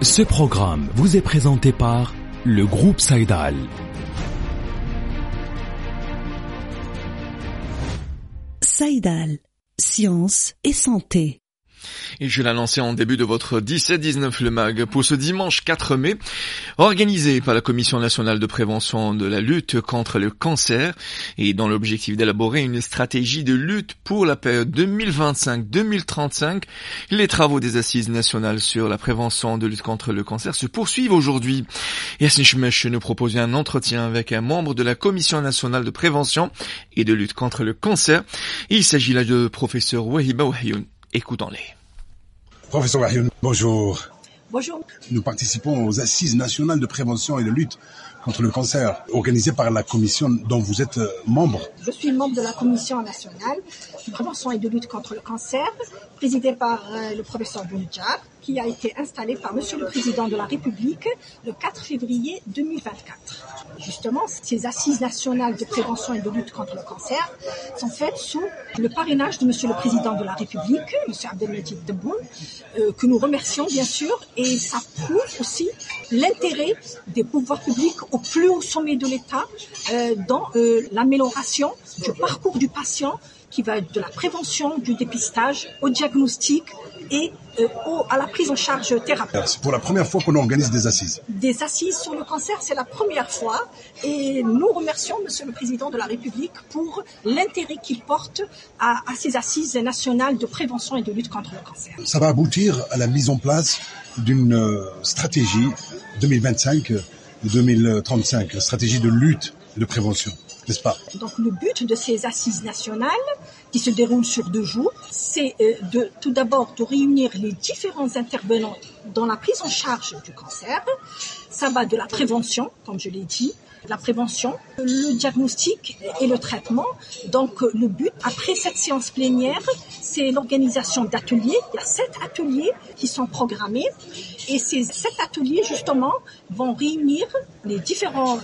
Ce programme vous est présenté par le groupe Saïdal. Saïdal, science et santé. Et je l'annonçais en début de votre 17-19 le MAG pour ce dimanche 4 mai, organisé par la Commission nationale de prévention de la lutte contre le cancer et dans l'objectif d'élaborer une stratégie de lutte pour la période 2025-2035. Les travaux des assises nationales sur la prévention de lutte contre le cancer se poursuivent aujourd'hui. Yassine Chmesh nous propose un entretien avec un membre de la Commission nationale de prévention et de lutte contre le cancer. Il s'agit là de professeur Wahiba Wahioun. Écoutons-les. Professeur Wahioun, bonjour. Bonjour. Nous participons aux assises nationales de prévention et de lutte contre le cancer, organisées par la commission dont vous êtes membre. Je suis membre de la commission nationale de prévention et de lutte contre le cancer, présidée par le professeur Bounidjar, qui a été installé par Monsieur le Président de la République le 4 février 2024. Justement, ces assises nationales de prévention et de lutte contre le cancer sont faites sous le parrainage de Monsieur le Président de la République, Monsieur Abdelmajid Tebboune, que nous remercions bien sûr, et ça prouve aussi l'intérêt des pouvoirs publics au plus haut sommet de l'État dans l'amélioration du parcours du patient, qui va de la prévention, du dépistage, au diagnostic et à la prise en charge thérapeutique. C'est pour la première fois qu'on organise des assises. Des assises sur le cancer, c'est la première fois et nous remercions Monsieur le Président de la République pour l'intérêt qu'il porte à ces assises nationales de prévention et de lutte contre le cancer. Ça va aboutir à la mise en place d'une stratégie 2025-2035, stratégie de lutte et de prévention, n'est-ce pas? Donc le but de ces assises nationales, qui se déroulent sur 2 jours, c'est tout d'abord de réunir les différents intervenants dans la prise en charge du cancer. Ça va de la prévention, comme je l'ai dit, la prévention, le diagnostic et le traitement. Donc le but, après cette séance plénière, c'est l'organisation d'ateliers. Il y a 7 ateliers qui sont programmés et ces 7 ateliers, justement, vont réunir les différents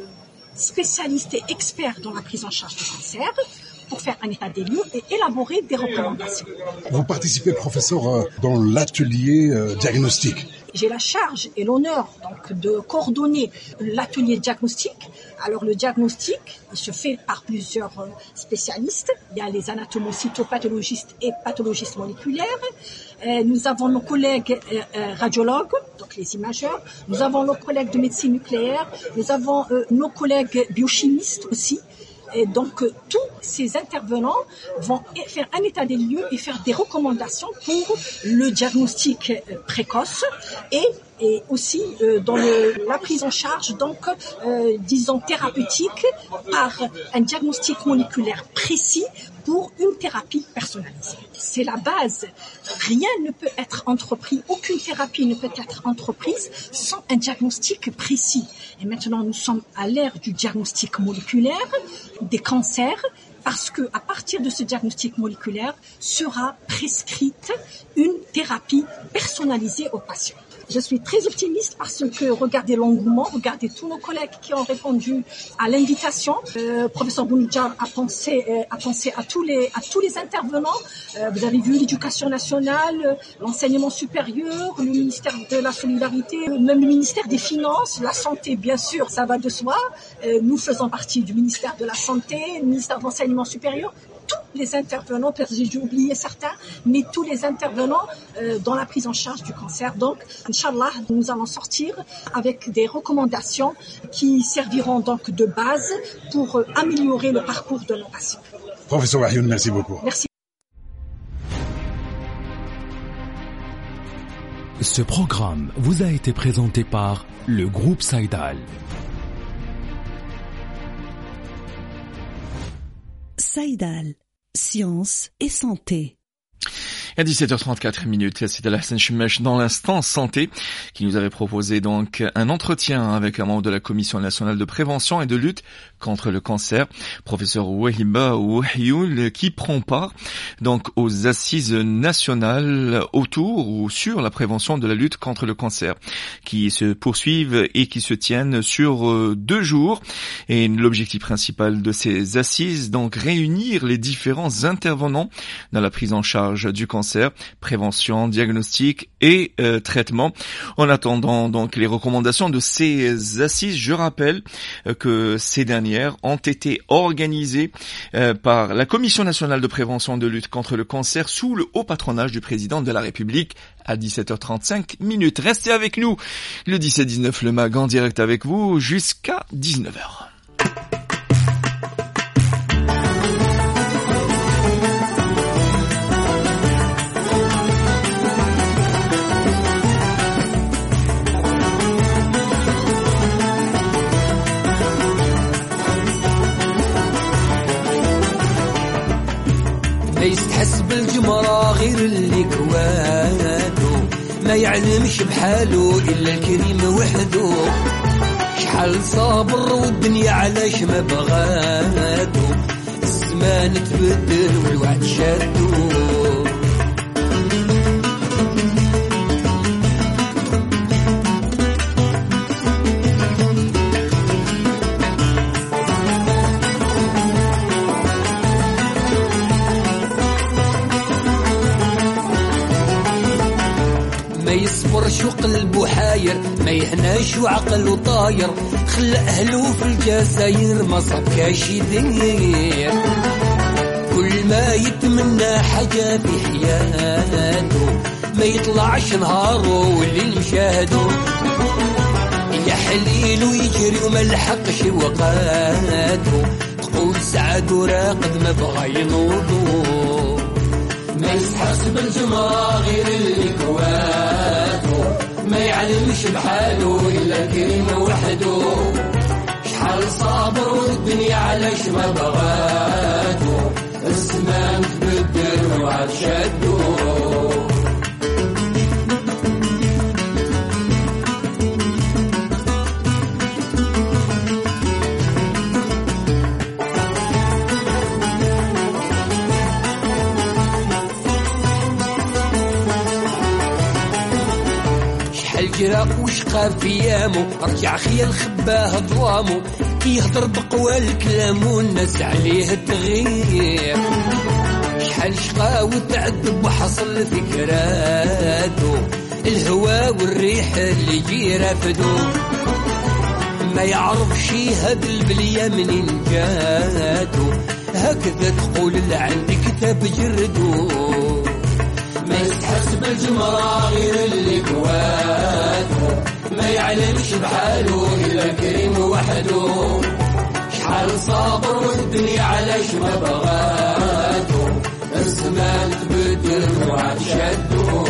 spécialistes et experts dans la prise en charge du cancer pour faire un état des lieux et élaborer des recommandations. Vous participez, professeur, dans l'atelier diagnostic. J'ai la charge et l'honneur donc de coordonner l'atelier diagnostic. Alors le diagnostic, il se fait par plusieurs spécialistes. Il y a les anatomocytopathologistes et pathologistes moléculaires. Nous avons nos collègues radiologues, donc les imageurs. Nous avons nos collègues de médecine nucléaire. Nous avons nos collègues biochimistes aussi. Et donc, tous ces intervenants vont faire un état des lieux et faire des recommandations pour le diagnostic précoce et aussi dans la prise en charge, donc, disons, thérapeutique par un diagnostic moléculaire précis pour une thérapie personnalisée. C'est la base. Rien ne peut être entrepris, aucune thérapie ne peut être entreprise sans un diagnostic précis. Et maintenant, nous sommes à l'ère du diagnostic moléculaire des cancers, parce que à partir de ce diagnostic moléculaire sera prescrite une thérapie personnalisée aux patients. Je suis très optimiste parce que regardez l'engouement, regardez tous nos collègues qui ont répondu à l'invitation. Professeur Bounidjar a pensé à tous les intervenants. Vous avez vu l'éducation nationale, l'enseignement supérieur, le ministère de la solidarité, même le ministère des finances, la santé bien sûr, ça va de soi. Nous faisons partie du ministère de la santé, le ministère de l'enseignement supérieur. Tous les intervenants, peut-être j'ai dû oublier certains, mais tous les intervenants dans la prise en charge du cancer. Donc, Inch'Allah, nous allons sortir avec des recommandations qui serviront donc de base pour améliorer le parcours de nos patients. Professeur Wahioun, merci beaucoup. Merci. Ce programme vous a été présenté par le groupe Saïdal. Saïdal, science et santé. À 17h34, c'était Hassan Chmesh dans l'instant santé qui nous avait proposé donc un entretien avec un membre de la Commission nationale de prévention et de lutte contre le cancer, professeur Wahiba Wahioun, qui prend part donc aux assises nationales autour ou sur la prévention de la lutte contre le cancer qui se poursuivent et qui se tiennent sur 2 jours. Et l'objectif principal de ces assises, donc réunir les différents intervenants dans la prise en charge du cancer cancer, prévention, diagnostic et traitement. En attendant donc les recommandations de ces assises, je rappelle que ces dernières ont été organisées par la Commission nationale de prévention de lutte contre le cancer sous le haut patronage du président de la République à 17h35 minutes. Restez avec nous. Le 17-19 le MAG en direct avec vous jusqu'à 19h. ما يستحسب الجمرة غير اللي كوادو، ما يعلمش بحاله إلا الكريم وحده. شحال صابر والدنيا علاش ما بغادو، الزمان تبدل والوعد شادو. ما يصبرش وقلبه حاير، ما يهناش وعقله طاير، خلى أهله في الجزاير ما صبكاش يدير. كل ما يتمنى حاجة في حياته، ما يطلعش نهاره واللي مشاهده. يا حليل ويجري وما لحقش وقاته، تقول سعد وراقد ما بغى ينوضو. ما يسحقش بالجمرة غير اللي كواتو، ما يعلمش بحاله إلا الكريم وحده. شحال صابر والدنيا علاش ما بغاتو، الزمان تبدل والوعد شادو. الجراق وشقى في يامو، رجع خيال خباه ظلامو، كي يهضر بقوى الكلام والناس عليه التغيير. شحال شقى وتعذب وحصل فكراتو، الهوا والريح اللي جي رافدو. ما يعرفش هاد البلية منين جاتو، هكذا تقول اللي عندي كتاب جردو. ما يستحسب الجمرة غير اللي كواتو، ما يعلمش بحاله إلا الكريم وحده. شحال صابر والدنيا علاش ما بغاتو، الزمان تبدل والوعد شادو.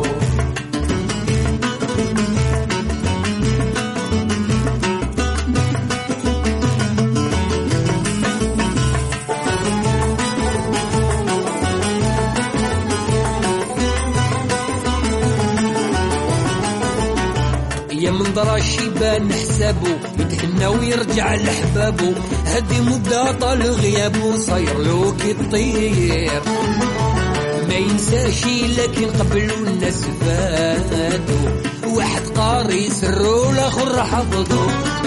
يا من درا الشيبان حسابو، يتهنى ويرجع لحبابو. هدي مدة طال غيابو، صاير له كي الطير. ما ينساش لكن قبلو الناس فاتو، واحد قاري سرو الاخر حفظو.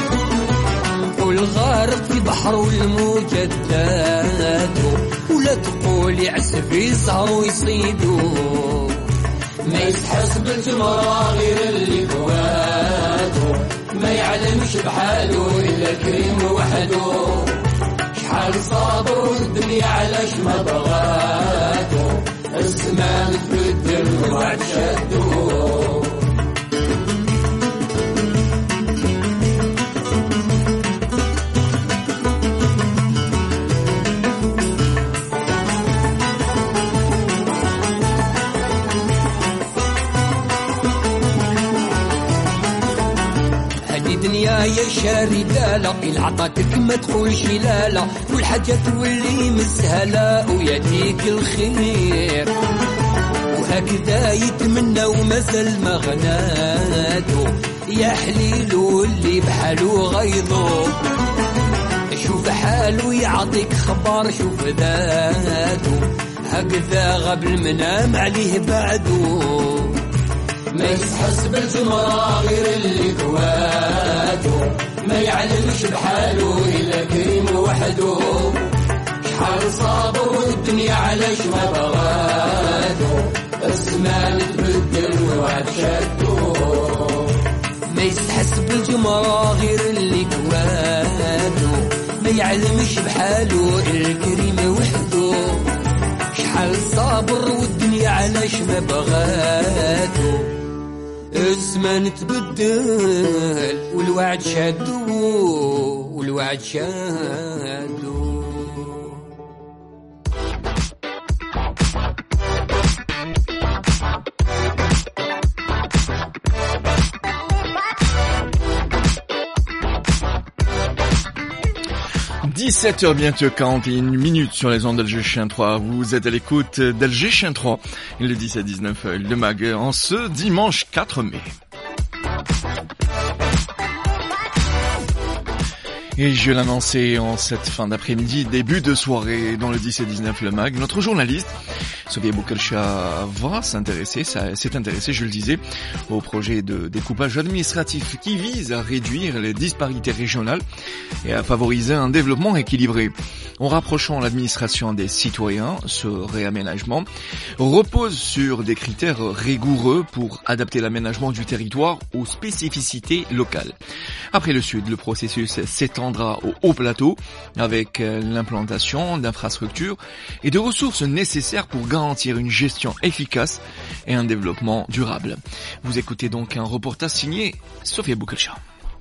والغارق في بحر والموجة داتو، ولا تقول يعسف يسهرو يصيدو. ما يستحسب الجمرة غير اللي كواتو، ما يعلمش بحاله إلا الكريم وحده. شحال صابر والدنيا علاش ما بغاتو، الزمان تبدل والوعد شادو. دنيا يا شاردالة، إن عطاتك ما تقولش لالا، والحاجة تولي مسهلة ويديك الخير. وهكذا يتمنى ومازال ما غناتو، يا حليلو اللي بحالو غيظو. شوف حالو يعطيك خبر، شوف ذاتو هكذا غاب المنام عليه بعدو. ما يسحسب الجمرة غير اللي كواتو، ما يعلمش بحاله إلا كريم وحده. شحال صابر والدنيا علاش ما بغاتو، عمره غير اللي كوادو ما يعلمش بحالو الكريم وحدو شحال صابر والدنيا علاش ما بغاتو الزمان تبدل والوعد شادو 17h bientôt, 41 minutes sur les ondes d'Alger Chien 3. Vous êtes à l'écoute d'Alger Chien 3, le 17-19, le mag, en ce dimanche 4 mai. Et je l'annonçais en cette fin d'après-midi, début de soirée dans le 17-19 le mag, notre journaliste Sofia Boukelcha s'est intéressé, je le disais, au projet de découpage administratif qui vise à réduire les disparités régionales et à favoriser un développement équilibré. En rapprochant l'administration des citoyens, ce réaménagement repose sur des critères rigoureux pour adapter l'aménagement du territoire aux spécificités locales. Après le Sud, le processus s'étendra au haut plateau avec l'implantation d'infrastructures et de ressources nécessaires pour garantir une gestion efficace et un développement durable. Vous écoutez donc un reportage signé Sofia Boukelcha.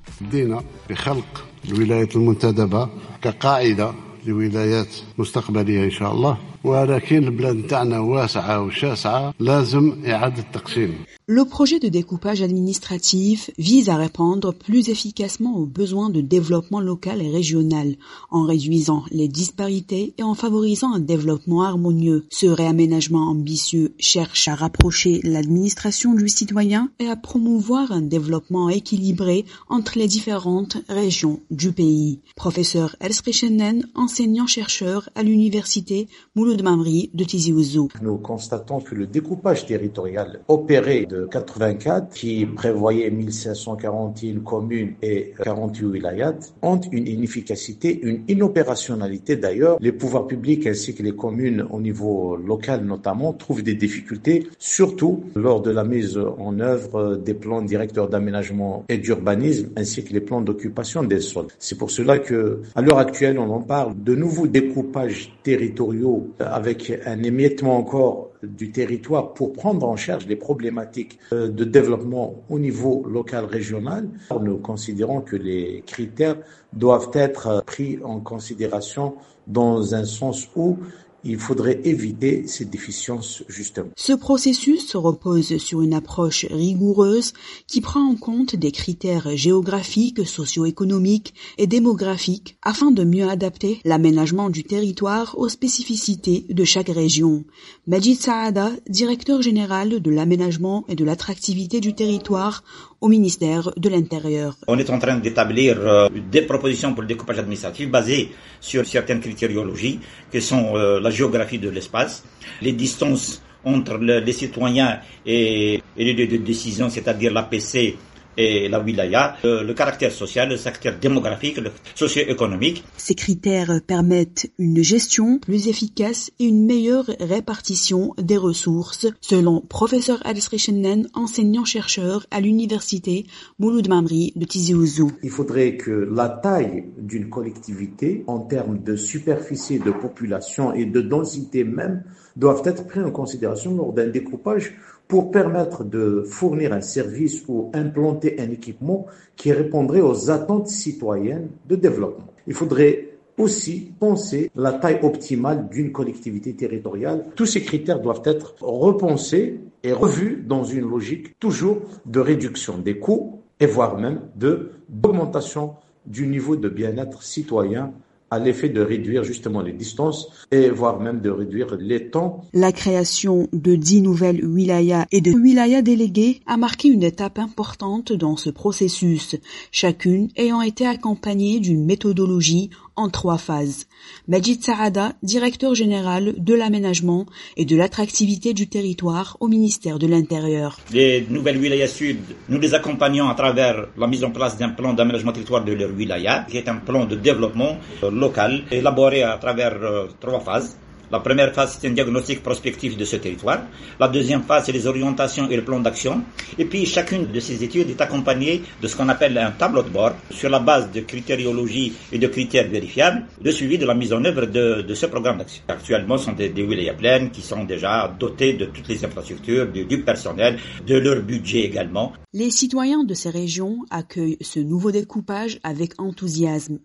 لولايات مستقبلية إن شاء الله ولكن البلاد نتاعنا واسعة وشاسعة لازم إعادة تقسيم. Le projet de découpage administratif vise à répondre plus efficacement aux besoins de développement local et régional, en réduisant les disparités et en favorisant un développement harmonieux. Ce réaménagement ambitieux cherche à rapprocher l'administration du citoyen et à promouvoir un développement équilibré entre les différentes régions du pays. Professeur Elsrichenen, enseignant-chercheur à l'université Mouloud Mamri de Tizi Ouzou. Nous constatons que le découpage territorial opéré de 84, qui prévoyait 1541 communes et 48 wilayats, ont une inefficacité, une inopérationnalité d'ailleurs. Les pouvoirs publics ainsi que les communes au niveau local notamment trouvent des difficultés, surtout lors de la mise en œuvre des plans directeurs d'aménagement et d'urbanisme ainsi que les plans d'occupation des sols. C'est pour cela que, à l'heure actuelle, on en parle de nouveaux découpages territoriaux avec un émiettement encore du territoire pour prendre en charge les problématiques de développement au niveau local régional. Nous considérons que les critères doivent être pris en considération dans un sens où il faudrait éviter ces déficiences justement. Ce processus repose sur une approche rigoureuse qui prend en compte des critères géographiques, socio-économiques et démographiques afin de mieux adapter l'aménagement du territoire aux spécificités de chaque région. Majid Saada, directeur général de l'aménagement et de l'attractivité du territoire au ministère de l'Intérieur. On est en train d'établir des propositions pour le découpage administratif basées sur certaines critériologies qui sont la géographie de l'espace, les distances entre les citoyens et les lieux de décision, c'est-à-dire l'APC et la wilaya, le caractère social, le caractère démographique, le socio-économique. Ces critères permettent une gestion plus efficace et une meilleure répartition des ressources, selon professeur Elsrichenen, enseignant-chercheur à l'université Mouloud Mamri de Tizi Ouzou. Il faudrait que la taille d'une collectivité, en termes de superficie, de population et de densité même, doivent être pris en considération lors d'un découpage pour permettre de fournir un service ou implanter un équipement qui répondrait aux attentes citoyennes de développement. Il faudrait aussi penser la taille optimale d'une collectivité territoriale. Tous ces critères doivent être repensés et revus dans une logique toujours de réduction des coûts et voire même d'augmentation du niveau de bien-être citoyen à l'effet de réduire justement les distances et voire même de réduire les temps. La création de 10 nouvelles wilayas et de wilayas délégués a marqué une étape importante dans ce processus, chacune ayant été accompagnée d'une méthodologie en 3 phases. Majid Saada, directeur général de l'aménagement et de l'attractivité du territoire au ministère de l'Intérieur. Les nouvelles wilayas sud, nous les accompagnons à travers la mise en place d'un plan d'aménagement territoire de leur wilaya, qui est un plan de développement local, élaboré à travers 3 phases. La première phase, c'est un diagnostic prospectif de ce territoire. La deuxième phase, c'est les orientations et le plan d'action. Et puis, chacune de ces études est accompagnée de ce qu'on appelle un tableau de bord sur la base de critériologie et de critères vérifiables, de suivi de la mise en œuvre de ce programme d'action. Actuellement, ce sont des wilayas pleines qui sont déjà dotées de toutes les infrastructures, du personnel, de leur budget également. Les citoyens de ces régions accueillent ce nouveau découpage avec enthousiasme.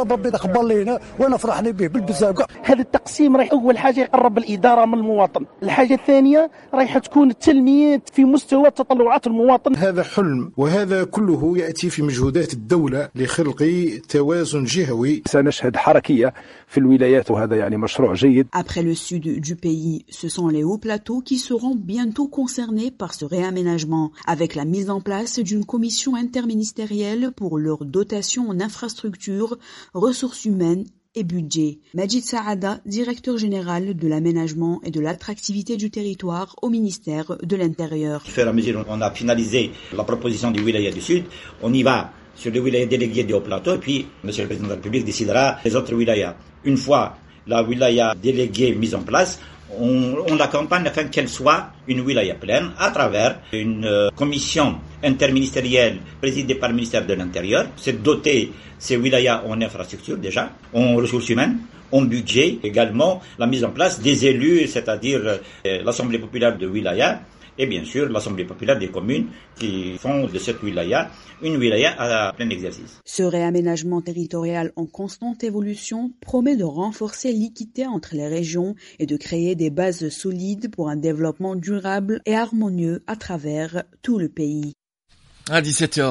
أول حاجة يقرب الإدارة من المواطن. الحاجة الثانية رايح تكون التنمية في مستوى تطلعات المواطن. هذا حلم وهذا كله يأتي في مجهودات الدولة لخلق توازن جهوي. سنشهد حركية في الولايات وهذا يعني مشروع جيد. Après le sud du pays, ce sont les hauts plateaux qui seront bientôt concernés par ce réaménagement, avec la mise en place d'une commission interministérielle pour leur dotation en infrastructures, ressources humaines et budget. Majid Saada, directeur général de l'aménagement et de l'attractivité du territoire au ministère de l'Intérieur. Au fur et à mesure, on a finalisé la proposition du wilaya du Sud. On y va sur les wilayas délégués des hauts plateaux et puis Monsieur le Président de la République décidera les autres wilayas. Une fois la wilaya déléguée mise en place, on l'accompagne afin qu'elle soit une wilaya pleine à travers une commission interministérielle présidée par le ministère de l'Intérieur. C'est doter ces wilayas en infrastructure déjà, en ressources humaines, en budget également, la mise en place des élus, c'est-à-dire l'Assemblée populaire de wilaya et bien sûr l'Assemblée populaire des communes qui font de cette wilaya une wilaya à plein exercice. Ce réaménagement territorial en constante évolution promet de renforcer l'équité entre les régions et de créer des bases solides pour un développement durable et harmonieux à travers tout le pays. À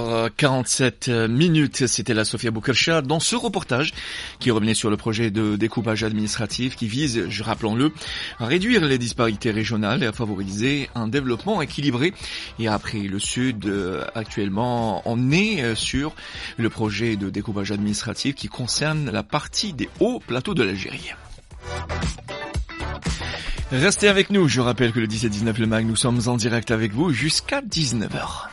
17h47, c'était la Sofia Boukercha dans ce reportage qui revenait sur le projet de découpage administratif qui vise, rappelons-le, à réduire les disparités régionales et à favoriser un développement équilibré. Et après le Sud, actuellement, on est sur le projet de découpage administratif qui concerne la partie des hauts plateaux de l'Algérie. Restez avec nous, je rappelle que le 17-19 le MAG, nous sommes en direct avec vous jusqu'à 19h.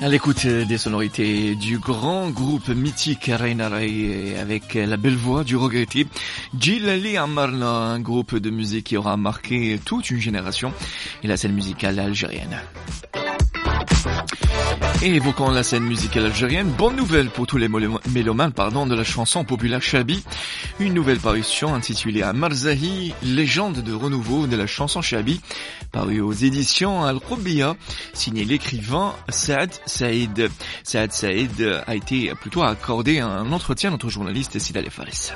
À l'écoute des sonorités du grand groupe mythique Reina Ray avec la belle voix du regretté Djilali Amarna, un groupe de musique qui aura marqué toute une génération et la scène musicale algérienne. Et évoquant la scène musicale algérienne, bonne nouvelle pour tous les mélomanes de la chanson populaire Chabi. Une nouvelle parution intitulée Amar Zahi, légende de renouveau de la chanson Chabi, parue aux éditions Al-Qubbiya, signé l'écrivain Saad Saïd. Saad Saïd a été plutôt accordé un entretien à notre journaliste Sidal Faris.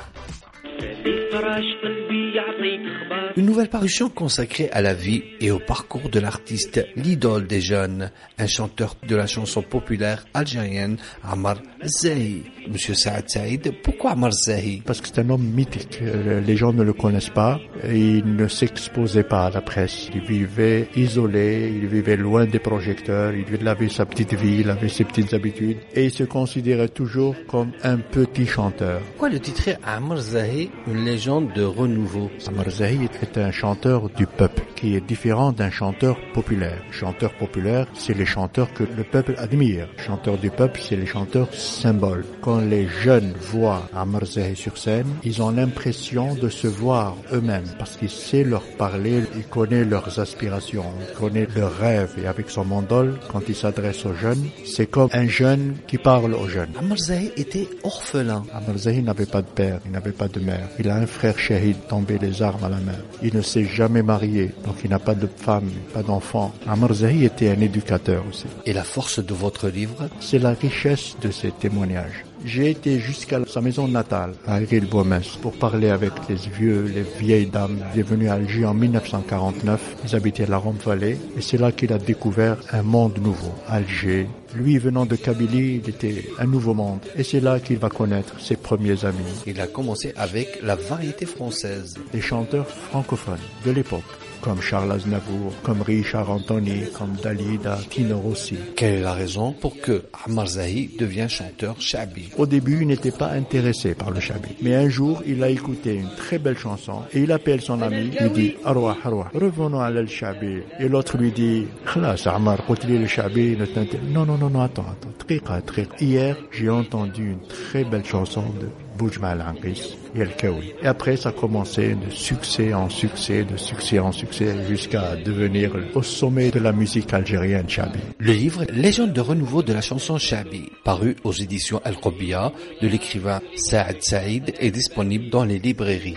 Une nouvelle parution consacrée à la vie et au parcours de l'artiste, l'idole des jeunes, un chanteur de la chanson populaire algérienne, Amar Zahi. Monsieur Saad Saïd, pourquoi Amar Zahi? Parce que c'est un homme mythique. Les gens ne le connaissent pas et il ne s'exposait pas à la presse. Il vivait isolé, il vivait loin des projecteurs, il avait sa petite vie, il avait ses petites habitudes et il se considérait toujours comme un petit chanteur. Pourquoi le titrer Amar Zahi, une légende de renouveau? Amar Zahi est un chanteur du peuple qui est différent d'un chanteur populaire. Chanteur populaire, c'est les chanteurs que le peuple admire. Chanteur du peuple, c'est les chanteurs symboles. Quand les jeunes voient Amar Zahi sur scène, ils ont l'impression de se voir eux-mêmes parce qu'il sait leur parler, il connaît leurs aspirations, il connaît leurs rêves et avec son mandol, quand il s'adresse aux jeunes, c'est comme un jeune qui parle aux jeunes. Amar Zahi était orphelin. Amar Zahi n'avait pas de père, il n'avait pas de mère. Il a un frère shahid tombé les armes à la main. Il ne s'est jamais marié, donc il n'a pas de femme, pas d'enfant. Amar Zahi était un éducateur aussi. Et la force de votre livre? C'est la richesse de ces témoignages. J'ai été jusqu'à sa maison natale, à Aiguil-Boimens, pour parler avec les vieilles dames. Il est venu à Alger en 1949. Ils habitaient la Rome-Vallée et c'est là qu'il a découvert un monde nouveau. Alger. Lui, venant de Kabylie, il était un nouveau monde. Et c'est là qu'il va connaître ses premiers amis. Il a commencé avec la variété française. Des chanteurs francophones de l'époque, comme Charles Aznavour, comme Richard Anthony, comme Dalida, Tino Rossi. Quelle est la raison pour que Amar Zahi devienne chanteur Chabi? Au début, il n'était pas intéressé par le Chabi. Mais un jour, il a écouté une très belle chanson et il appelle son ami, il dit « Arwah, Arwah, revenons à l'Chabi ». Et l'autre lui dit « Khlas, Amar, le Chabi ne t'intéresse ». Non, attends. Triqa. Hier, j'ai entendu une très belle chanson de Boujma al-Anqis et El-Kaoui. Et après, ça a commencé de succès en succès, jusqu'à devenir au sommet de la musique algérienne Chabi. Le livre Légende de renouveau de la chanson Chabi, paru aux éditions Al-Qubbiya de l'écrivain Saad Saïd, est disponible dans les librairies.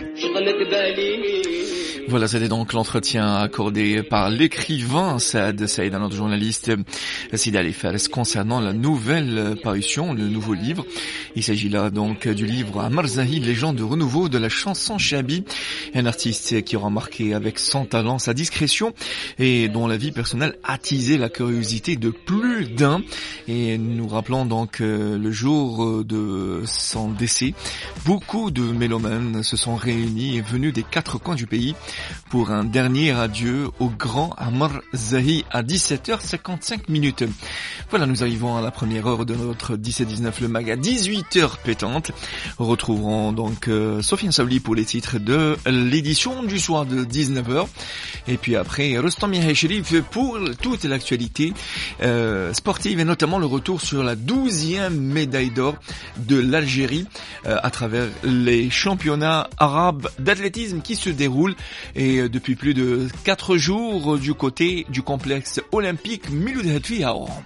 Voilà, c'était donc l'entretien accordé par l'écrivain Saad Saïd à notre journaliste Sidal Faris concernant la nouvelle parution, le nouveau livre. Il s'agit là donc du livre Amar Zahi, légende de renouveau de la chanson Chabi, un artiste qui aura marqué avec son talent, sa discrétion et dont la vie personnelle a attisé la curiosité de plus d'un. Et nous rappelons donc le jour de son décès, beaucoup de mélomanes se sont réunis et venus des quatre coins du pays pour un dernier adieu au grand Amar Zahi à 17h55. Voilà, nous arrivons à la première heure de notre 17-19 le mag à 18h pétante. Retrouverons donc Sofiane Saouli pour les titres de l'édition du soir de 19h. Et puis après, Rustam Yahya pour toute l'actualité sportive et notamment le retour sur la 12e médaille d'or de l'Algérie à travers les championnats arabes d'athlétisme qui se déroulent et depuis plus de 4 jours du côté du complexe olympique Miloud Hatfi à Oran.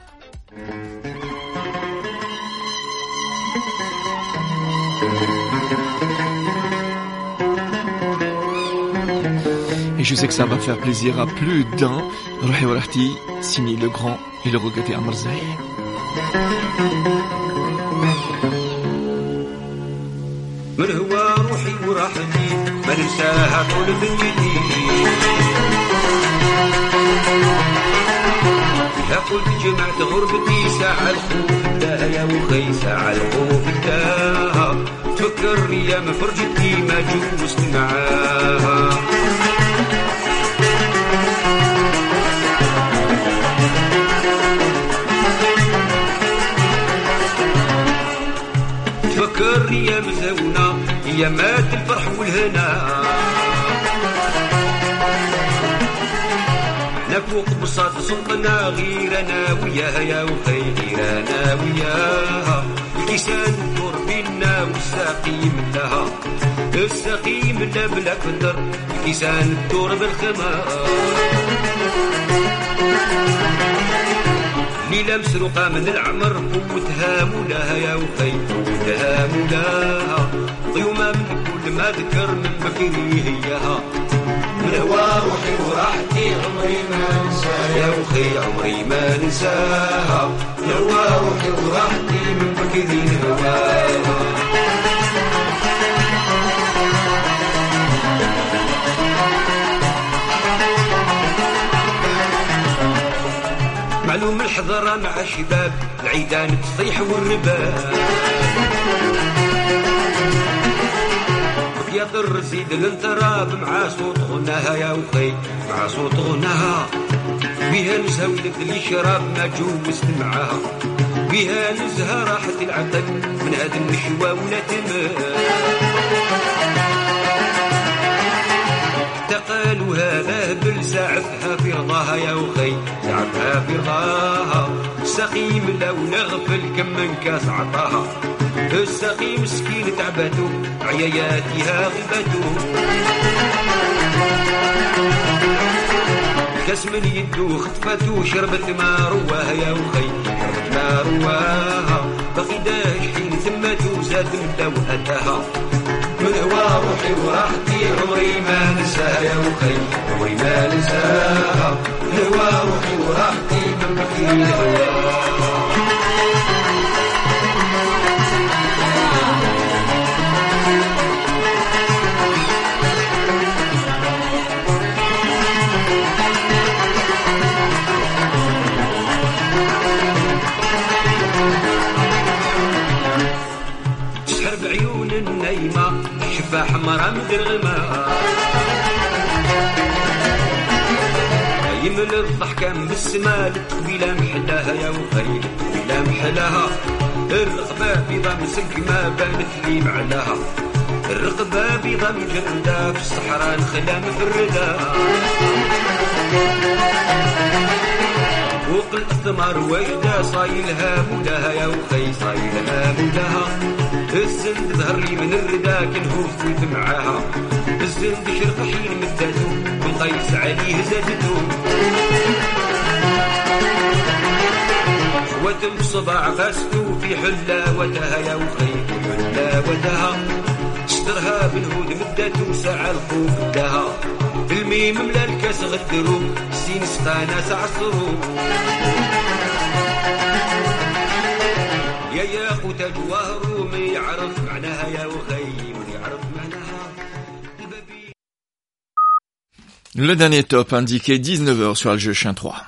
Et je sais que ça va faire plaisir à plus d'un. Rohi Warahti, signé le grand et le regretté Amar Zahi. من هو روحي وراحتي ما ننساها طول دنيتي يا قلت جمعت غربتي ساعة الخوف انتهى يا مخي ساعة الخوف انتهى تفكرني يا مفرجتي ما جوزت معاها تفكرني يا مزونة يا مات الفرح والهنا فوق بساط سوقنا غير انا وياها يا وخي غير انا وياها الكيسان الدور بينا والسقيم لها السقيم لا بلا كدر الكيسان الدور بالخمار ليلة مسروقة من العمر قوتها مولاها يا وخي قوتها مولاها ضيومة من كل ما ذكر من بكري هيها من هوا روحي وراحتي عمري ما ننساها يا وخي عمري ما ننساها من هوا روحي وراحتي من بكري هواها معلوم الحضرة مع شباب العيدان تصيح والرباب يا طر زيد الانتراب مع صوت غناها يا وخي مع صوت غناها بها نزهة ولد لي شراب ما جوزت معاها بها نزهة راحت العقل من هاد النشوة ولا تمام قالوا هذا هبل ساعفها في رضاها يا وخي ساعفها في رضاها السقيم لو نغفل كم من كاس عطاها السقيم مسكين تعبته عياياتها غبته كاس من يدو خطفته شربت ما رواها يا وخي شربت ما رواها باقي داش حين تمته زاد من دوهتها من هوا روحي وراحتي عمري ما ننساها يا وخي عمري ما ننساها من هوا روحي وراحتي من بكي هواها تسحر بعيون النايمة شفا حمرا مدرغمة يمل الضحكة من السما الطويلة محلاها يا وخي الطويلة محلاها الرقبة بيضا مسقمة بانت لي معلاها الرقبة بيضا مجردة في الصحراء نخلا مفردة فوق الثمار واجدة صايلها مولاها يا وخي صايلها مولاها الزند ظهر لي من الردى كنهوف كنت معاها الزند شرق حين مدته ونقيس عليه زادته خواتم بصباع غاستو في حلاوتها يا وخي في حلاوتها اشترها بالهود مدته ساعة الخوف بداها الميم ملا الكاس غدرو السين سقانا ساعة الصرو يا خوتا جواهرو من يعرف معناها يا وخي من يعرف معناها. Le dernier top indiqué 19h sur Alger Chien 3.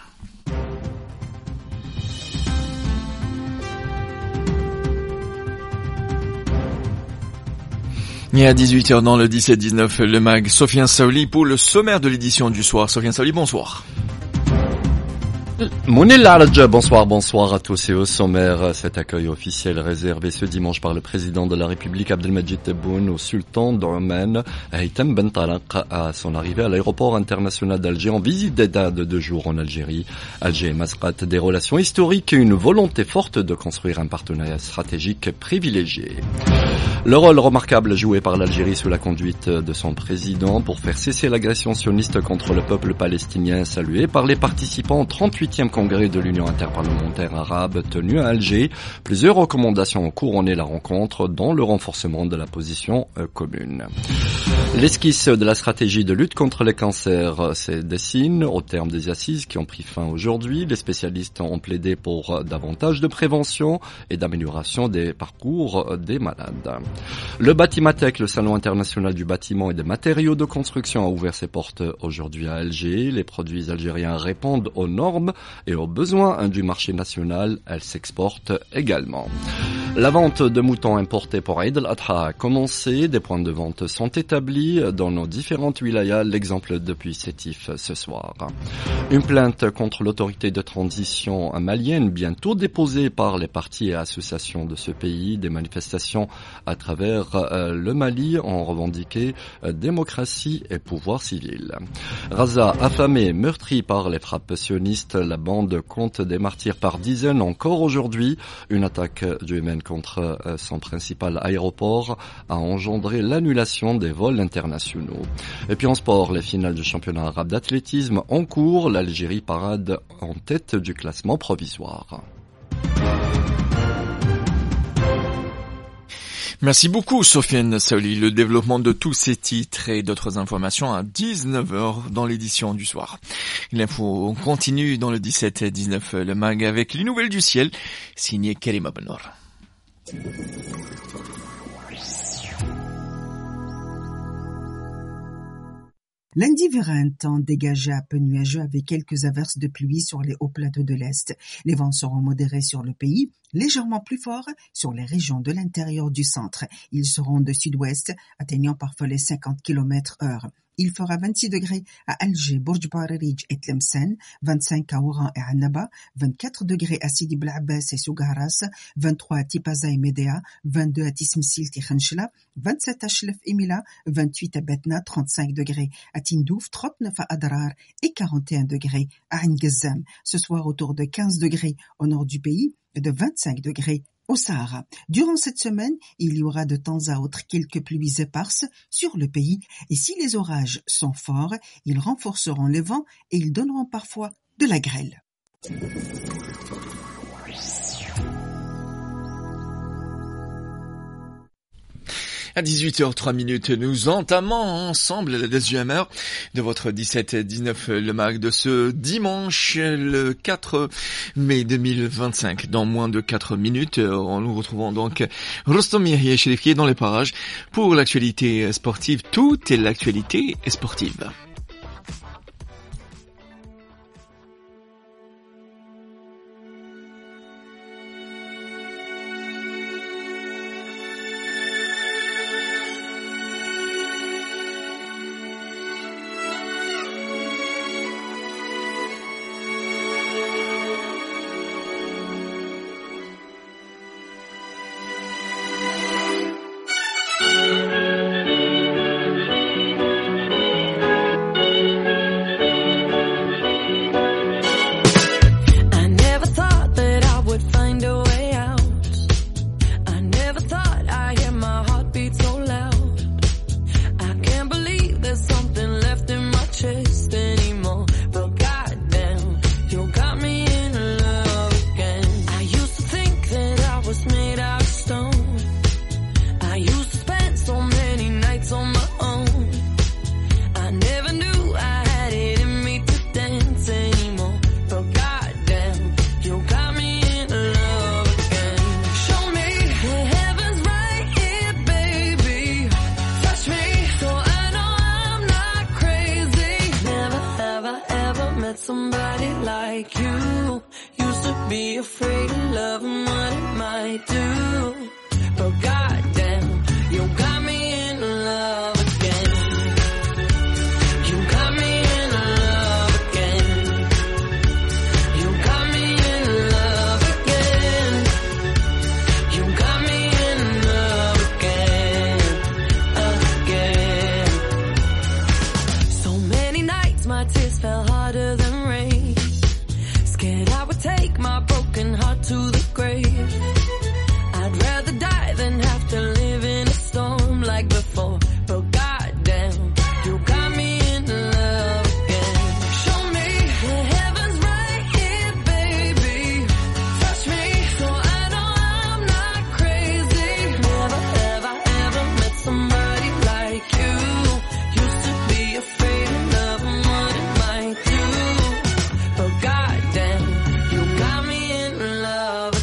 Et à 18h dans le 17-19, le mag Sofiane Saouli pour le sommaire de l'édition du soir. Sofiane Saouli, bonsoir. Mounil Al-Adja, bonsoir à tous et au sommaire. Cet accueil officiel réservé ce dimanche par le président de la République Abdelmajid Tebboune au sultan d'Oman, Haytham Ben Talaq, à son arrivée à l'aéroport international d'Alger en visite d'État de 2 jours en Algérie. Alger et Masqat, des relations historiques et une volonté forte de construire un partenariat stratégique privilégié. Le rôle remarquable joué par l'Algérie sous la conduite de son président pour faire cesser l'agression sioniste contre le peuple palestinien, salué par les participants au 38e congrès de l'Union interparlementaire arabe tenu à Alger. Plusieurs recommandations ont couronné la rencontre, dont le renforcement de la position commune. L'esquisse de la stratégie de lutte contre les cancers se dessine au terme des assises qui ont pris fin aujourd'hui. Les spécialistes ont plaidé pour davantage de prévention et d'amélioration des parcours des malades. Le Batimatec, le salon international du bâtiment et des matériaux de construction, a ouvert ses portes aujourd'hui à Alger. Les produits algériens répondent aux normes et aux besoins du marché national. Elles s'exportent également. La vente de moutons importés pour Eid al-Adha a commencé. Des points de vente sont établis établis dans nos différentes wilayas, l'exemple depuis Sétif ce soir. Une plainte contre l'autorité de transition malienne bientôt déposée par les partis et associations de ce pays. Des manifestations à travers le Mali ont revendiqué démocratie et pouvoir civil. Raza, affamé, meurtri par les frappes sionistes, la bande compte des martyrs par dizaines encore aujourd'hui. Une attaque du Yémen contre son principal aéroport a engendré l'annulation des vols internationaux. Et puis en sport, les finales du championnat arabe d'athlétisme en cours. L'Algérie parade en tête du classement provisoire. Merci beaucoup Sofiane Saouli. Le développement de tous ces titres et d'autres informations à 19h dans l'édition du soir. L'info continue dans le 17-19 le mag avec les nouvelles du ciel, signé Karima Benor. Lundi verra un temps dégagé à peu nuageux avec quelques averses de pluie sur les hauts plateaux de l'Est. Les vents seront modérés sur le pays, légèrement plus forts sur les régions de l'intérieur du centre. Ils seront de sud-ouest, atteignant parfois les 50 km/h. Il fera 26 degrés à Alger, Bourj Bararij et Tlemcen, 25 à Oran et Annaba, 24 degrés à Sidi Bel Abbas et Sougaras, 23 à Tipaza et Médéa, 22 à Tismsilt et Khenchela, 27 à Chlef et Mila, 28 à Betna, 35 degrés à Tindouf, 39 à Adrar et 41 degrés à Ain Gazzam. Ce soir autour de 15 degrés au nord du pays et de 25 degrés au Sahara. Durant cette semaine, il y aura de temps à autre quelques pluies éparses sur le pays et si les orages sont forts, ils renforceront les vents et ils donneront parfois de la grêle. À 18h03, nous entamons ensemble la deuxième heure de votre 17-19 le mag de ce dimanche, le 4 mai 2025. Dans moins de 4 minutes, nous retrouvons donc Rostom Yahya Cherif qui est dans les parages pour l'actualité sportive. Toute l'actualité sportive. Love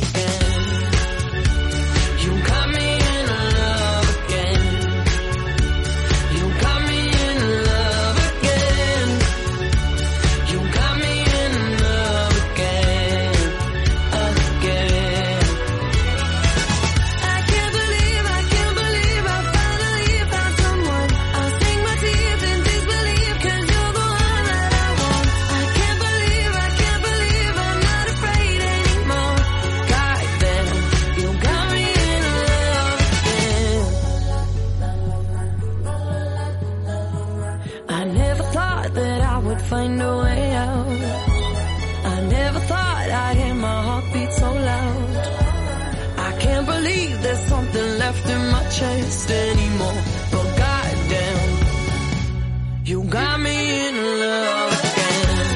I hear my heartbeat so loud. I can't believe there's something left in my chest anymore. But goddamn, you got me in love again.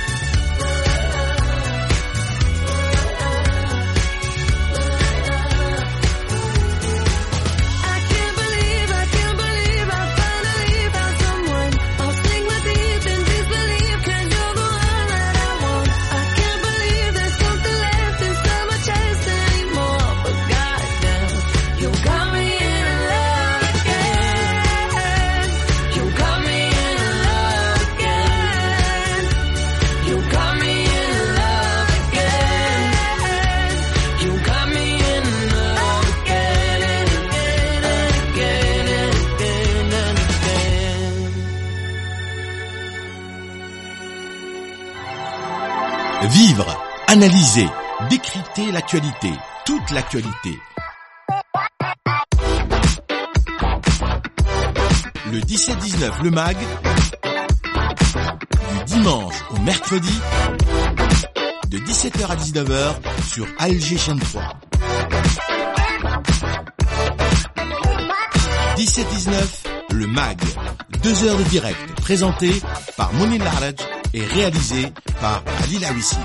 I can't believe I finally found someone. I'll sink my teeth in disbelief 'cause you're the one that I want. I can't believe there's something left inside my chest anymore. But goddamn, you got me in love again. You got me in love again. You got me in love again. You got me in love again and again and again and again and again. Vivre, analyser, décrypter l'actualité, toute l'actualité. Le 17-19 Le Mag, du dimanche au mercredi, de 17h à 19h sur Alger Chaîne 3. 17-19 Le Mag, 2 heures de direct, présenté par Mounir Laraj et réalisé par Ali Lawissi.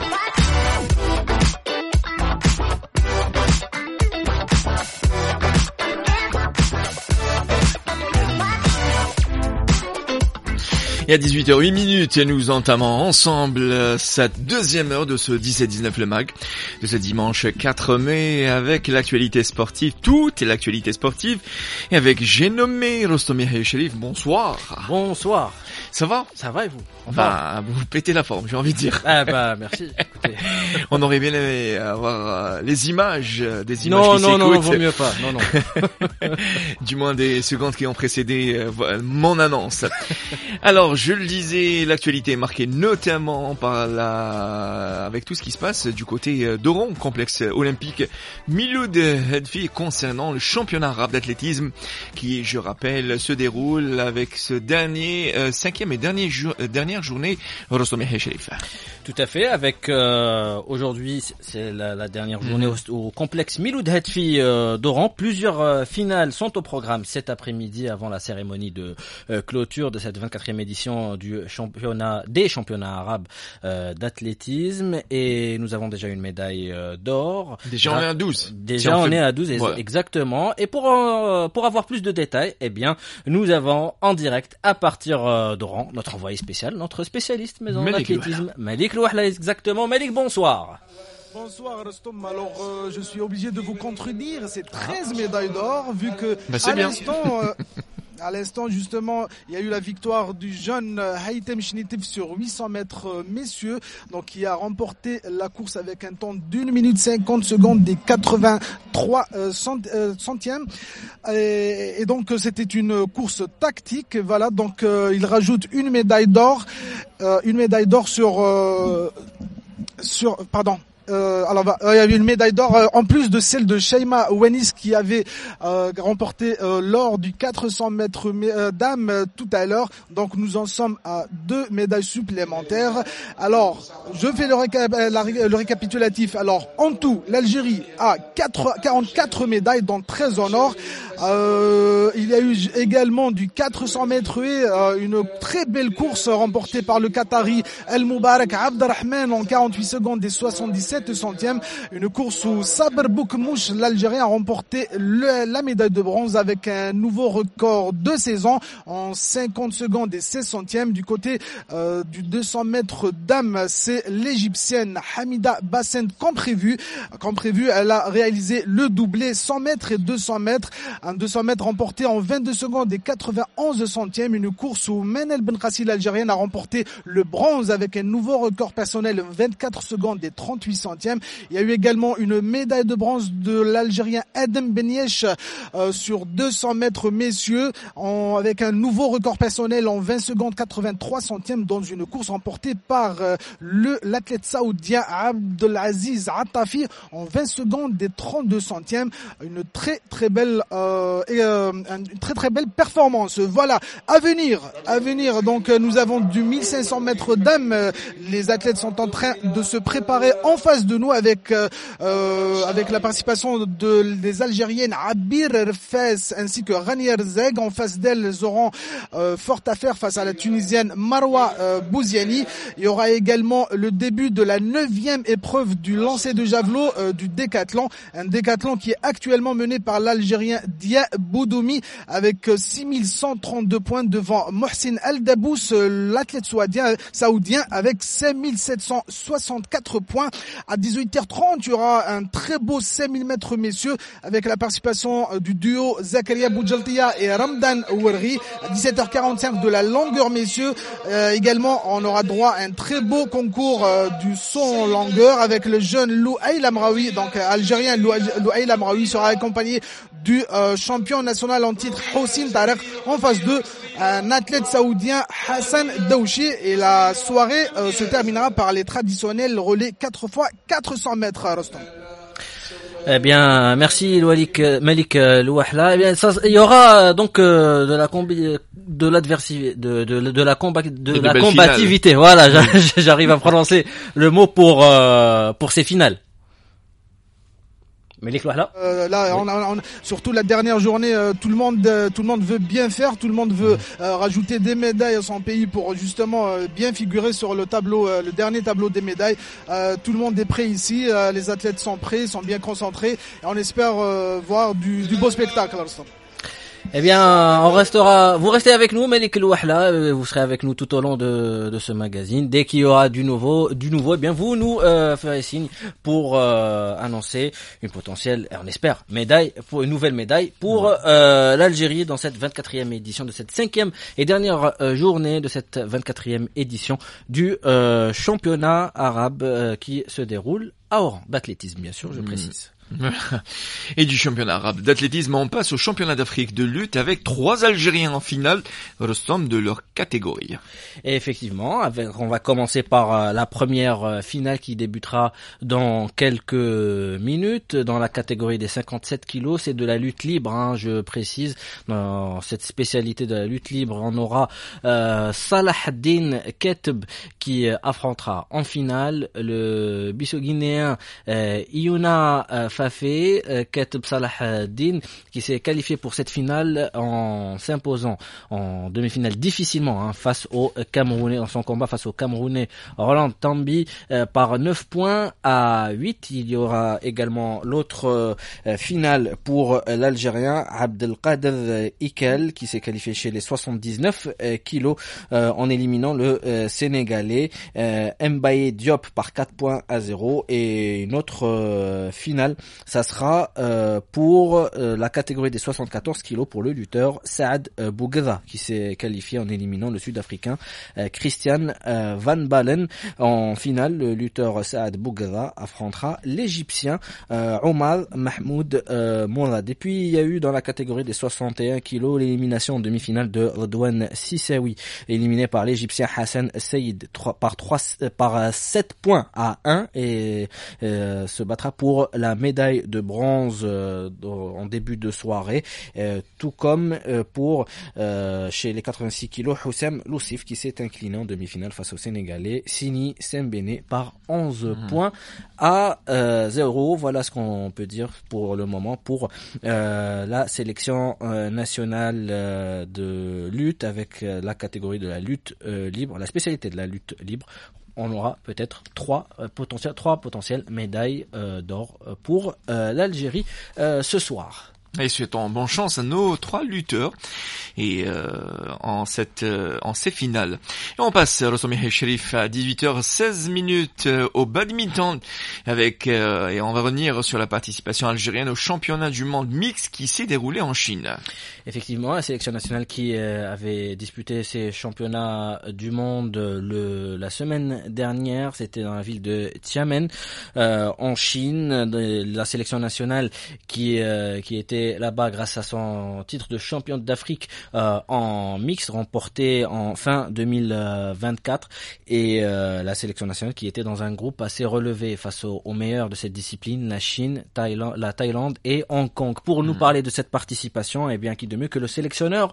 Et à 18h08, nous entamons ensemble cette deuxième heure de ce 17-19 Le Mag, de ce dimanche 4 mai, avec l'actualité sportive, toute l'actualité sportive, et avec j'ai nommé Rostomi Haïcherif. Bonsoir. Bonsoir. Ça va? Ça va et vous? Bah, vous pétez la forme, j'ai envie de dire. Ah bah, merci. Écoutez. On aurait bien aimé avoir des images qui non, s'écoutent. Non, vaut mieux pas. Non. Du moins des secondes qui ont précédé mon annonce. Alors, je le disais, l'actualité est marquée notamment par avec tout ce qui se passe du côté d'Oran, complexe olympique Miloud Hedfi, concernant le championnat arabe d'athlétisme qui, je rappelle, se déroule avec ce cinquième et dernière journée Rostomi Haïcherif. Tout à fait, avec aujourd'hui c'est la dernière journée au complexe Miloud Hedfi d'Oran. Plusieurs finales sont au programme cet après-midi avant la cérémonie de clôture de cette 24e édition des championnats arabes d'athlétisme, et nous avons déjà une médaille d'or. Déjà on est à 12. On est à 12 voilà. Exactement. Et pour avoir plus de détails, eh bien nous avons en direct à partir d'Oran notre envoyé spécial, notre spécialiste maison d'athlétisme, Malik Louahla. Exactement. Malik, bonsoir. Bonsoir Rostom, alors je suis obligé de vous contredire, c'est 13 médailles d'or, vu que à l'instant justement il y a eu la victoire du jeune Haïtem Chnitif sur 800 mètres messieurs, donc qui a remporté la course avec un temps d'1 minute 50 secondes des 83 centièmes, et donc c'était une course tactique, voilà, donc il rajoute une médaille d'or il y avait une médaille d'or en plus de celle de Sheima Ouenis qui avait remporté l'or du 400 mètres dames tout à l'heure. Donc nous en sommes à 2 médailles supplémentaires. Alors, je fais le récapitulatif. Alors, en tout, l'Algérie a 44 médailles, dont 13 en or. Il y a eu également du 400 mètres haies, une très belle course remportée par le Qatari El Moubarak Abderrahman en 48 secondes et 77 centièmes. Une course où Sabr Boukmouch, l'Algérien, a remporté la médaille de bronze avec un nouveau record de saison en 50 secondes et 16 centièmes. Du côté du 200 mètres dames, c'est l'Égyptienne Hamida Bassent comme prévu, elle a réalisé le doublé 100 mètres et 200 mètres. Un 200 mètres remporté en 22 secondes et 91 centièmes. Une course où Menel Benkhassi, l'Algérienne, a remporté le bronze avec un nouveau record personnel 24 secondes et 38 centièmes. Il y a eu également une médaille de bronze de l'Algérien Adem Benyesh sur 200 mètres messieurs avec un nouveau record personnel en 20 secondes 83 centièmes dans une course remportée par l'athlète saoudien Abdelaziz Attafi en 20 secondes et 32 centièmes. Une très très belle une très très belle performance. Voilà, à venir. Donc nous avons du 1500 mètres dames. Les athlètes sont en train de se préparer en face de nous avec la participation des Algériennes Abir Rfes ainsi que Rania Zeg. En face d'elles, elles auront fort à faire face à la Tunisienne Marwa Bouziani. Il y aura également le début de la 9e épreuve du lancer de javelot du décathlon. Un décathlon qui est actuellement mené par l'Algérien Dia Boudoumi avec 6132 points devant Mohsin Al-Dabous, l'athlète saoudien avec 5764 points. À 18h30, il y aura un très beau 5000 mètres messieurs avec la participation du duo Zakaria Boujaltia et Ramdan Ouerri. À 17h45 de la longueur messieurs. Également, on aura droit à un très beau concours du saut en longueur avec le jeune Louaïl Amraoui, donc algérien Louaïl Amraoui sera accompagné du champion national en titre Hossein Tarek. En face d'eux, un athlète saoudien Hassan Daouchi, et la soirée se terminera par les traditionnels relais 4x400 mètres à Rostom. Eh bien, merci Malik Louahla. Eh bien, il y aura donc de la combativité. Voilà, j'arrive à prononcer le mot pour ces finales. Malik Louahla. Là, on surtout la dernière journée, tout le monde veut bien faire, tout le monde veut rajouter des médailles à son pays pour justement bien figurer sur le tableau, le dernier tableau des médailles. Tout le monde est prêt ici, les athlètes sont prêts, sont bien concentrés, et on espère voir du beau spectacle. Eh bien, vous restez avec nous, Malik Louahla, vous serez avec nous tout au long de ce magazine. Dès qu'il y aura du nouveau, eh bien, vous nous ferez signe pour annoncer une potentielle, on espère, une nouvelle médaille pour l'Algérie dans cette 24e édition, de cette 5e et dernière journée de cette 24e édition du championnat arabe qui se déroule à Oran, d'athlétisme bien sûr, je précise. Et du championnat arabe d'athlétisme, on passe au championnat d'Afrique de lutte avec 3 Algériens en finale, Rostom, de leur catégorie. Et effectivement, on va commencer par la première finale qui débutera dans quelques minutes dans la catégorie des 57 kilos. C'est de la lutte libre, je précise. Dans cette spécialité de la lutte libre, on aura Salahdine Ketb qui affrontera en finale le Bissau-Guinéen Iouna Fafé, Ketb Salahdine, qui s'est qualifié pour cette finale en s'imposant en demi-finale difficilement face au Camerounais, dans son combat face au Camerounais Roland Tambi par 9 points à 8. Il y aura également l'autre finale pour l'Algérien Abdelkader Ikel, qui s'est qualifié chez les 79 kilos en éliminant le Sénégalais Mbaye Diop par 4 points à 0. Et une autre finale, ça sera pour la catégorie des 74 kilos pour le lutteur Saad Boughadha, qui s'est qualifié en éliminant le Sud-Africain Christian Van Balen. En finale, le lutteur Saad Boughadha affrontera l'Égyptien Omar Mahmoud Mourad. Et puis il y a eu dans la catégorie des 61 kilos l'élimination en demi-finale de Redouane Sissaoui, éliminé par l'Égyptien Hassan Saïd par 7 points à 1, et se battra pour la médaille de bronze en début de soirée, tout comme pour chez les 86 kilos Houssam Loussif, qui s'est incliné en demi-finale face au Sénégalais Sini Sembene par 11 points à 0. Voilà ce qu'on peut dire pour le moment pour la sélection nationale de lutte, avec la catégorie de la lutte libre, la spécialité de la lutte libre. On aura peut-être 3 potentielles médailles d'or pour l'Algérie ce soir. Et souhaitons bonne chance à nos 3 lutteurs et en ces finales. Et on passe, Rossomih Sherif, à 18h16 au badminton et on va revenir sur la participation algérienne au championnat du monde mixte qui s'est déroulé en Chine. Effectivement, la sélection nationale qui avait disputé ces championnats du monde la semaine dernière, c'était dans la ville de Xiamen en Chine. La sélection nationale qui était là-bas grâce à son titre de championne d'Afrique en mixte remporté en fin 2024, et la sélection nationale qui était dans un groupe assez relevé face aux meilleurs de cette discipline, la Chine, la Thaïlande et Hong Kong. Pour nous parler de cette participation, eh bien, qui de mieux que le sélectionneur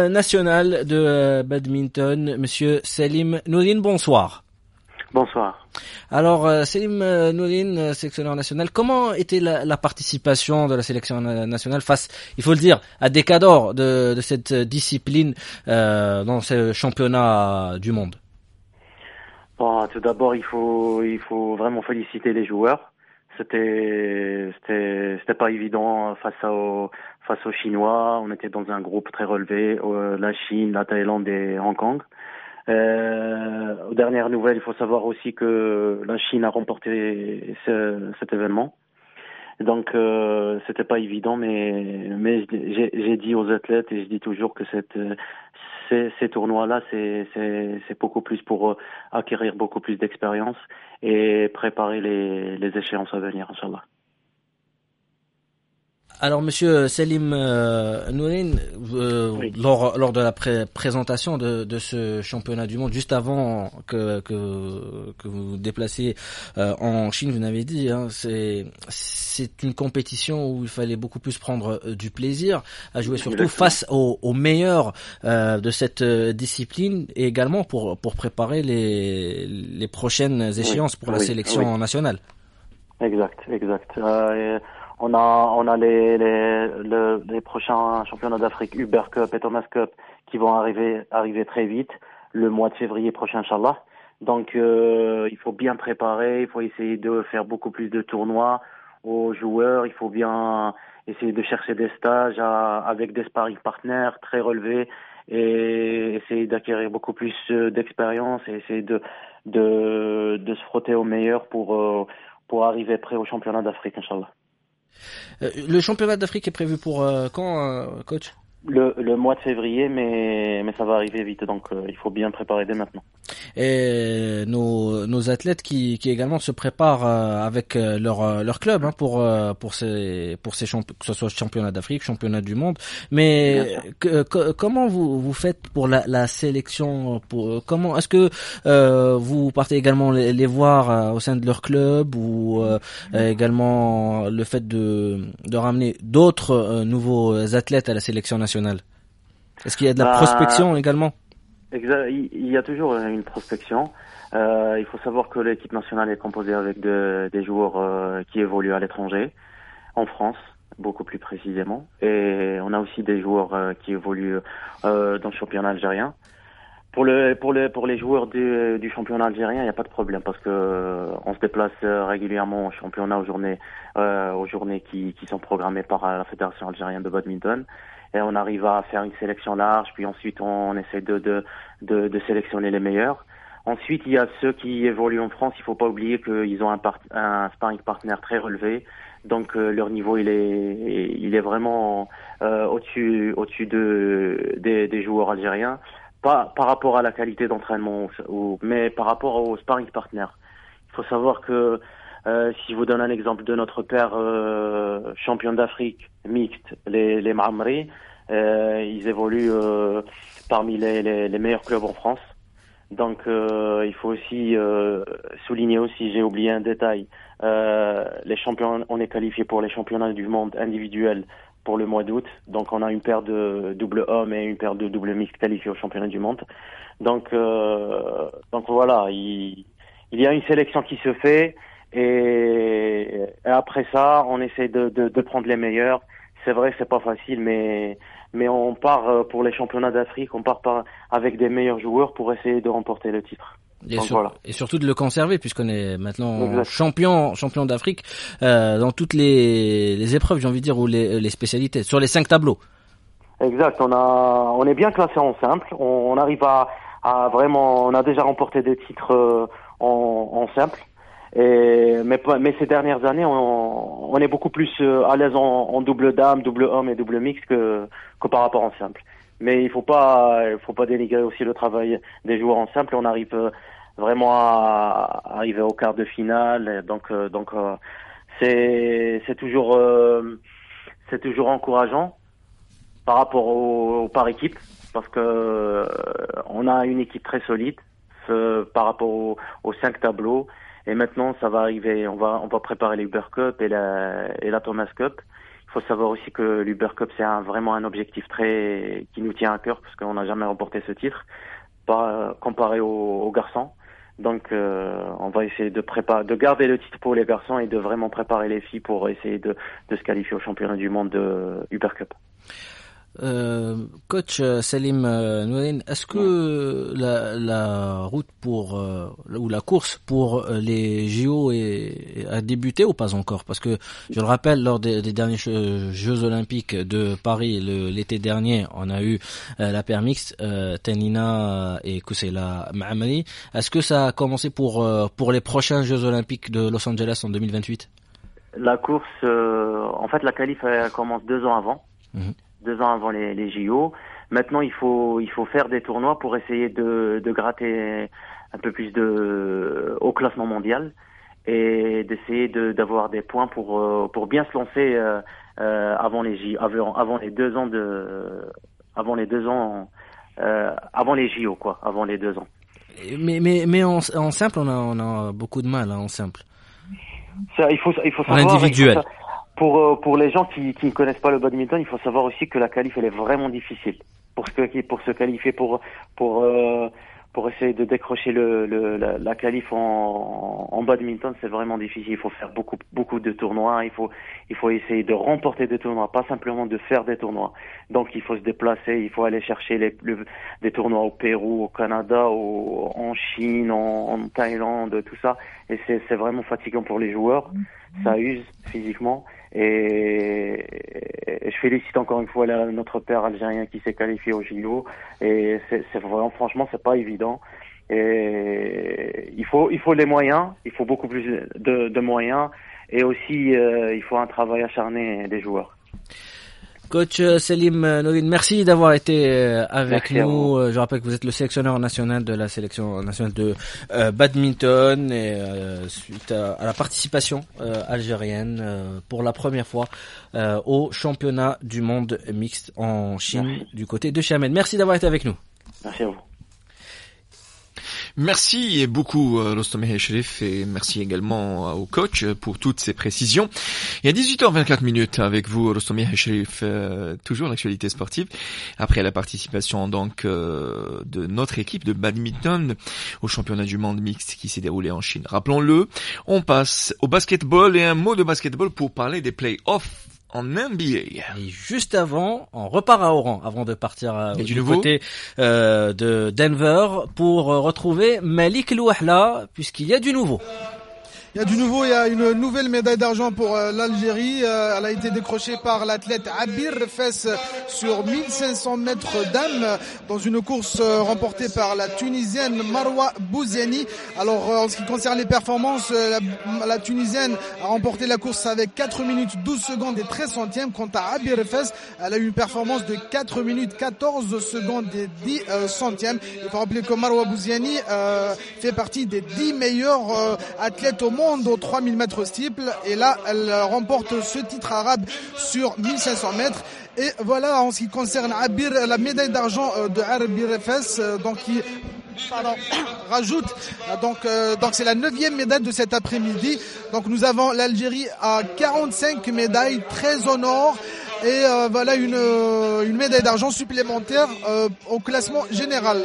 national de badminton, monsieur Salim Nourine. Bonsoir. Bonsoir. Alors, Selim Nourine, sélectionneur national, comment était la participation de la sélection nationale face, il faut le dire, à des cadors de cette discipline dans ce championnat du monde? Bon, tout d'abord, il faut vraiment féliciter les joueurs. C'était pas évident face aux Chinois. On était dans un groupe très relevé, la Chine, la Thaïlande et Hong Kong. Aux dernières nouvelles, il faut savoir aussi que la Chine a remporté cet événement. Donc c'était pas évident, mais j'ai dit aux athlètes et je dis toujours que ces tournois-là, c'est beaucoup plus pour acquérir beaucoup plus d'expérience et préparer les échéances à venir, inchallah. Alors, Monsieur Selim Nourine, Oui. lors de la présentation de ce championnat du monde, juste avant que vous vous déplaciez en Chine, vous m'avez dit, hein, c'est une compétition où il fallait beaucoup plus prendre du plaisir à jouer, surtout Exactement. face aux meilleurs de cette discipline, et également pour préparer les prochaines échéances pour la sélection nationale. Exact. On a les prochains championnats d'Afrique, Uber Cup et Thomas Cup, qui vont arriver très vite, le mois de février prochain, inchallah. Donc, il faut bien préparer, il faut essayer de faire beaucoup plus de tournois aux joueurs, il faut bien essayer de chercher des stages avec des sparring partners très relevés et essayer d'acquérir beaucoup plus d'expérience et essayer de se frotter au meilleur pour arriver prêt au championnat d'Afrique, inchallah. Le championnat d'Afrique est prévu pour quand, coach? Le mois de février, mais ça va arriver vite, donc il faut bien préparer dès maintenant. Et nos athlètes qui également se préparent avec leur club, hein, pour ces que ce soit championnat d'Afrique, championnat du monde. Mais comment vous faites pour la sélection? Comment est-ce que vous partez également les voir au sein de leur club, ou également le fait de ramener d'autres nouveaux athlètes à la sélection nationale? Est-ce qu'il y a de la prospection également? Exact. Il y a toujours une prospection. Il faut savoir que l'équipe nationale est composée avec des joueurs qui évoluent à l'étranger, en France, beaucoup plus précisément. Et on a aussi des joueurs qui évoluent dans le championnat algérien. Pour les joueurs du championnat algérien, il n'y a pas de problème parce que on se déplace régulièrement au championnat aux journées qui sont programmées par la Fédération algérienne de badminton. Et on arrive à faire une sélection large, puis ensuite on essaie de sélectionner les meilleurs. Ensuite, il y a ceux qui évoluent en France. Il faut pas oublier qu'ils ont un sparring partner très relevé, donc leur niveau il est vraiment au-dessus des joueurs algériens. Pas par rapport à la qualité d'entraînement, mais par rapport au sparring partner. Il faut savoir que si je vous donne un exemple de notre père champion d'Afrique mixte, les Maamri, ils évoluent parmi les meilleurs clubs en France. Donc il faut aussi souligner aussi, j'ai oublié un détail, les champions, on est qualifié pour les championnats du monde individuels pour le mois d'août. Donc on a une paire de double homme et une paire de double mixte qualifiés au championnat du monde. Donc voilà, il y a une sélection qui se fait. Et après ça, on essaie de prendre les meilleurs. C'est vrai, c'est pas facile, mais on part pour les championnats d'Afrique, on part avec des meilleurs joueurs pour essayer de remporter le titre. Et surtout de le conserver, puisqu'on est maintenant champion d'Afrique dans toutes les épreuves, j'ai envie de dire, ou les spécialités, sur les 5 tableaux. Exact. On est bien classé en simple. On arrive à vraiment, on a déjà remporté des titres en simple. Mais ces dernières années, on est beaucoup plus à l'aise en double dame, double homme et double mixte que par rapport en simple. Mais il faut pas dénigrer aussi le travail des joueurs en simple. On arrive vraiment à arriver au quart de finale. Et donc c'est toujours encourageant par rapport par équipe, parce que on a une équipe très solide par rapport aux 5 tableaux. Et maintenant, ça va arriver. On va préparer l'Uber Cup et la Thomas Cup. Il faut savoir aussi que l'Uber Cup, c'est vraiment un objectif qui nous tient à cœur, parce qu'on n'a jamais remporté ce titre, comparé aux garçons. Donc on va essayer de garder le titre pour les garçons et de vraiment préparer les filles pour essayer de se qualifier au championnat du monde de Uber Cup. Coach Salim Noureddine, est-ce que la route ou la course pour les JO a débuté ou pas encore? Parce que je le rappelle, lors des derniers Jeux Olympiques de Paris l'été dernier, on a eu la paire mixte Tanina et Kousseila Mahamri. Est-ce que ça a commencé pour les prochains Jeux Olympiques de Los Angeles en 2028? La course, en fait, la qualif elle commence 2 ans avant. 2 ans avant les JO. Maintenant, il faut faire des tournois pour essayer de gratter un peu plus au classement mondial et d'essayer d'avoir des points pour bien se lancer avant les JO, avant les 2 ans avant les JO quoi, avant les 2 ans. Mais en simple, on a beaucoup de mal en simple. Ça, il faut savoir. En individuel. Pour les gens qui ne connaissent pas le badminton, il faut savoir aussi que la qualif elle est vraiment difficile pour se qualifier pour essayer de décrocher la qualif en badminton, c'est vraiment difficile. Il faut faire beaucoup de tournois, il faut essayer de remporter des tournois, pas simplement de faire des tournois. Donc il faut se déplacer, il faut aller chercher des tournois au Pérou, au Canada, en Chine, en Thaïlande, tout ça. Et c'est vraiment fatigant pour les joueurs, ça use physiquement. Et je félicite encore une fois notre père algérien qui s'est qualifié au JO. Et c'est vraiment, franchement, c'est pas évident. Et il faut les moyens, il faut beaucoup plus de moyens. Et aussi, il faut un travail acharné des joueurs. Coach Salim Noureddine, merci d'avoir été avec nous. Je rappelle que vous êtes le sélectionneur national de la sélection nationale de badminton et suite à la participation algérienne pour la première fois au championnat du monde mixte en Chine du côté de Xiamen. Merci d'avoir été avec nous. Merci à vous. Merci beaucoup Rostomeh Cherif et merci également au coach pour toutes ces précisions. Il y a 18h24 avec vous Rostomeh Cherif, toujours l'actualité sportive. Après la participation donc de notre équipe de badminton au championnat du monde mixte qui s'est déroulé en Chine. Rappelons-le, on passe au basketball et un mot de basketball pour parler des play-offs en NBA. Et juste avant, on repart à Oran avant de partir du côté de Denver pour retrouver Malik Louahla puisqu'il y a du nouveau. Il y a du nouveau, il y a une nouvelle médaille d'argent pour l'Algérie. Elle a été décrochée par l'athlète Abir Fès sur 1500 mètres dames dans une course remportée par la Tunisienne Marwa Bouziani. Alors en ce qui concerne les performances, la Tunisienne a remporté la course avec 4 minutes 12 secondes et 13 centièmes. Quant à Abir Fès, elle a eu une performance de 4 minutes 14 secondes et 10 centièmes. Il faut rappeler que Marwa Bouziani fait partie des 10 meilleurs athlètes au monde aux 3000 mètres steeple et là elle remporte ce titre arabe sur 1500 mètres. Et voilà en ce qui concerne Abir, la médaille d'argent de Abir Fès qui rajoute donc c'est la 9e médaille de cet après-midi. Donc nous avons l'Algérie à 45 médailles, 13 en or. Et voilà une médaille d'argent supplémentaire au classement général.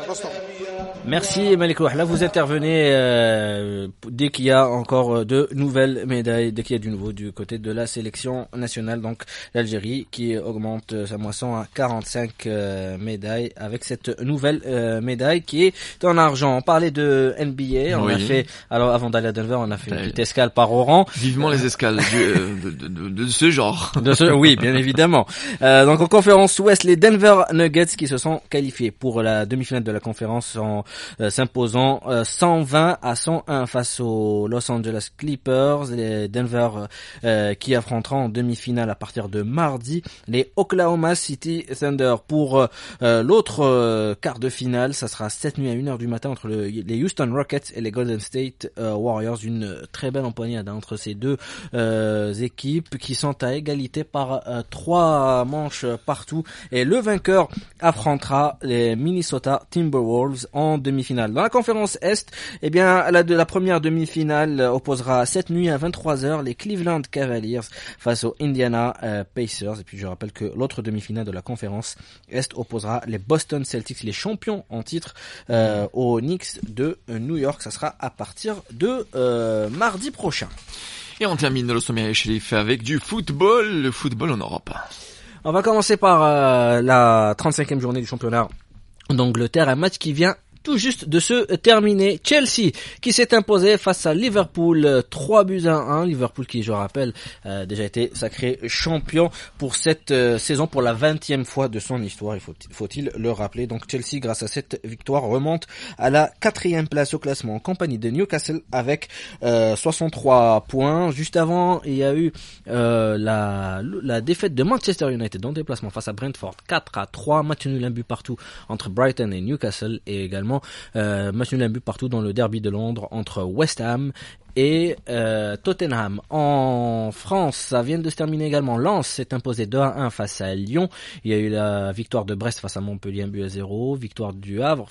Merci Malik Louahla, vous intervenez dès qu'il y a encore de nouvelles médailles, dès qu'il y a du nouveau du côté de la sélection nationale, donc l'Algérie qui augmente sa moisson à 45 médailles avec cette nouvelle médaille qui est en argent. On parlait de NBA, on a fait, alors avant d'aller à Denver, on a fait une petite escale par Oran. Vivement les escales de ce genre. Oui, bien évidemment. Donc en conférence Ouest, les Denver Nuggets qui se sont qualifiés pour la demi-finale de la conférence en s'imposant 120-101 face aux Los Angeles Clippers. Les Denver qui affronteront en demi-finale à partir de mardi les Oklahoma City Thunder. Pour l'autre quart de finale, ça sera cette nuit à 1h du matin entre les Houston Rockets et les Golden State Warriors. Une très belle empoignade entre ces deux équipes qui sont à égalité par 3 manches partout. Et le vainqueur affrontera les Minnesota Timberwolves en demi-finales. Dans la conférence Est, eh bien, la première demi-finale opposera cette nuit à 23h les Cleveland Cavaliers face aux Indiana Pacers. Et puis je rappelle que l'autre demi-finale de la conférence Est opposera les Boston Celtics, les champions en titre, aux Knicks de New York. Ça sera à partir de mardi prochain. Et on termine le sommet Chérif avec du football, le football en Europe. On va commencer par la 35e journée du championnat d'Angleterre, un match qui vient tout juste de se terminer. Chelsea qui s'est imposé face à Liverpool 3-1. Liverpool qui, je rappelle, a déjà été sacré champion pour cette saison pour la 20e fois de son histoire, faut-il le rappeler. Donc Chelsea, grâce à cette victoire, remonte à la 4e place au classement en compagnie de Newcastle avec 63 points. Juste avant, il y a eu la défaite de Manchester United en déplacement face à Brentford 4-3, match nul, un but partout entre Brighton et Newcastle, et également match nul, un but partout dans le derby de Londres entre West Ham et Tottenham. En France, ça vient de se terminer également. Lens s'est imposé 2-1 face à Lyon. Il y a eu la victoire de Brest face à Montpellier 1-0, victoire du Havre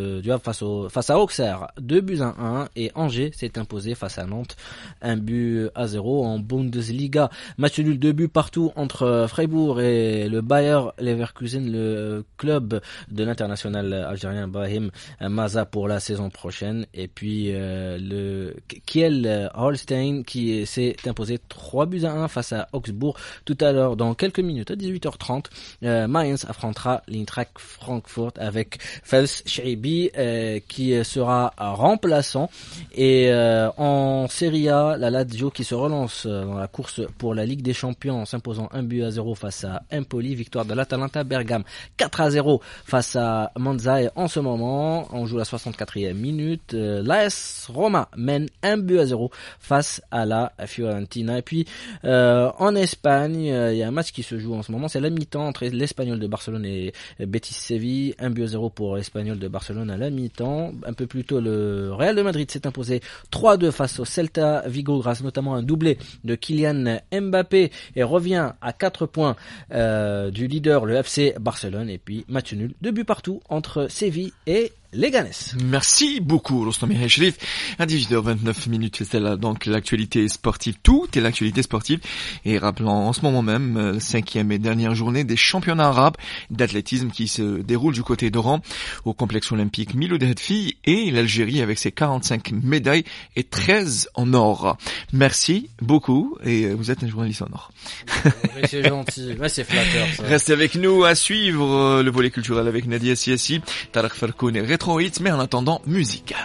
face à Auxerre 2-1, et Angers s'est imposé face à Nantes 1-0 en Bundesliga. Match nul, 2 buts partout entre Freiburg et le Bayer Leverkusen, le club de l'international algérien Brahim Maza pour la saison prochaine. Et puis le Kiel Holstein qui s'est imposé 3-1 face à Augsbourg. Tout à l'heure, dans quelques minutes, à 18h30, Mainz affrontera l'Eintracht Francfort avec Fels Shaibi qui sera remplaçant. Et en Serie A, la Lazio qui se relance dans la course pour la Ligue des Champions en s'imposant 1-0 face à Empoli. Victoire de l'Atalanta Bergame 4-0 face à Monza. Et en ce moment, on joue la 64e minute. L'AS Roma mène 1-0 face à la Fiorentina. Et puis en Espagne, il y a un match qui se joue en ce moment, c'est la mi-temps entre l'Espagnol de Barcelone et Betis Séville. 1-0 pour l'Espagnol de Barcelone à la mi-temps. Un peu plus tôt, le Real de Madrid s'est imposé 3-2 face au Celta Vigo, grâce notamment à un doublé de Kylian Mbappé, et revient à 4 points du leader, le FC Barcelone. Et puis match nul, 2 buts partout entre Séville et Leganés. Merci beaucoup, Rostami Hachrif. À 18h29 minutes, c'est là donc l'actualité sportive. Tout est l'actualité sportive. Et rappelons en ce moment même, 5e et dernière journée des championnats arabes d'athlétisme qui se déroulent du côté d'Oran au complexe olympique Miloud Hedfi, et l'Algérie avec ses 45 médailles et 13 en or. Merci beaucoup, et vous êtes un journaliste en or. C'est gentil, ouais, c'est flatteur ça. Restez avec nous à suivre le volet culturel avec Nadia Siassi, Tarek Farkoun et Retro Hits, mais en attendant, musique.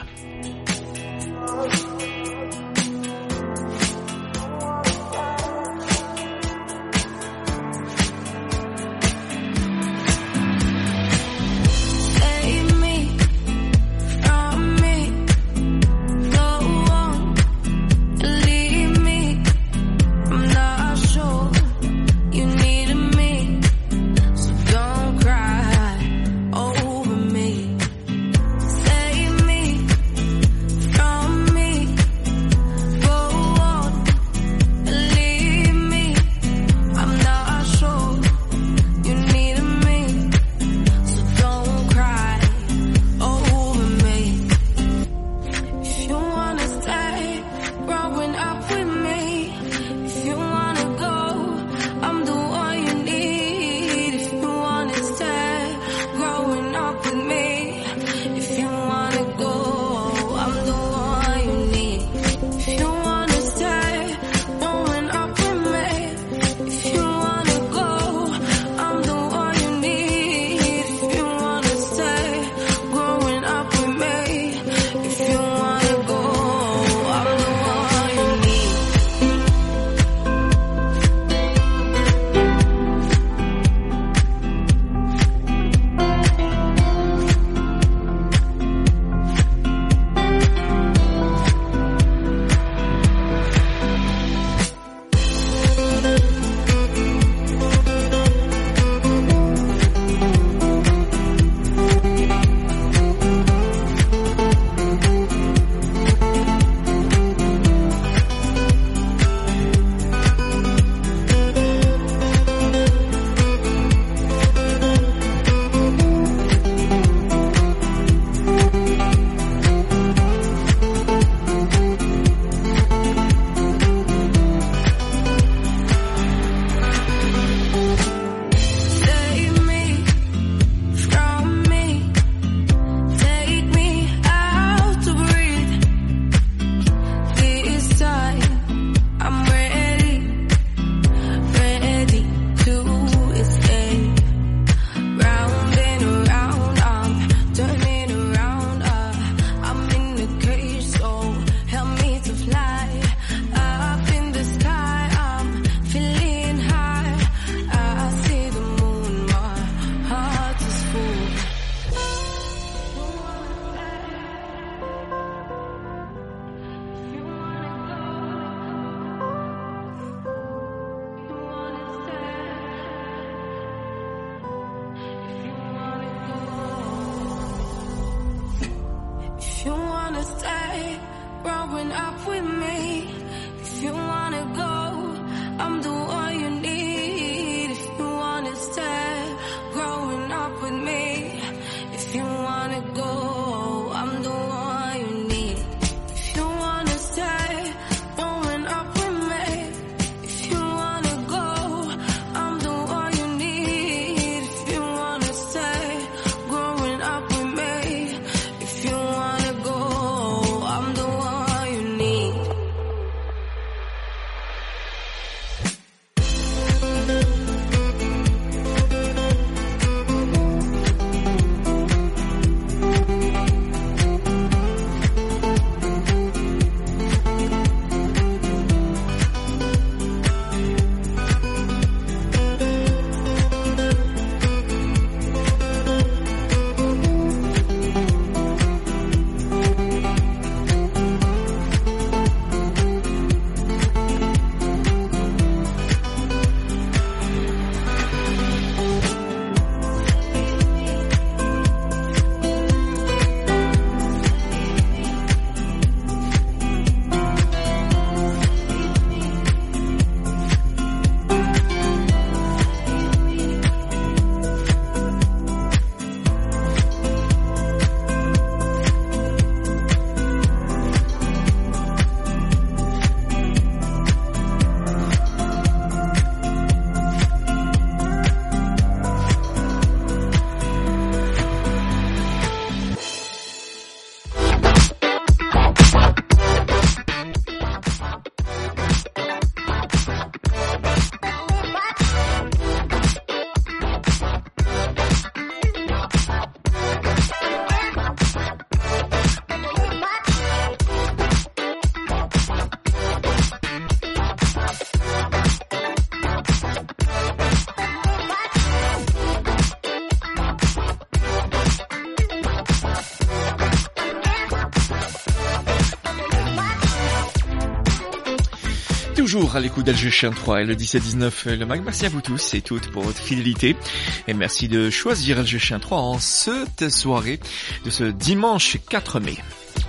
toujours à l'écoute d'Alger 3 et le 17-19 le MAG. Merci à vous tous et toutes pour votre fidélité. Et merci de choisir Alger 3 en cette soirée de ce dimanche 4 mai.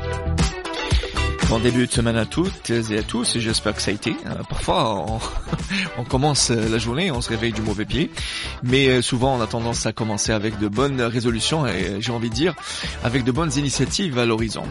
Bon début de semaine à toutes et à tous, j'espère que ça a été. Parfois, on commence la journée, on se réveille du mauvais pied, mais souvent on a tendance à commencer avec de bonnes résolutions et j'ai envie de dire avec de bonnes initiatives à l'horizon.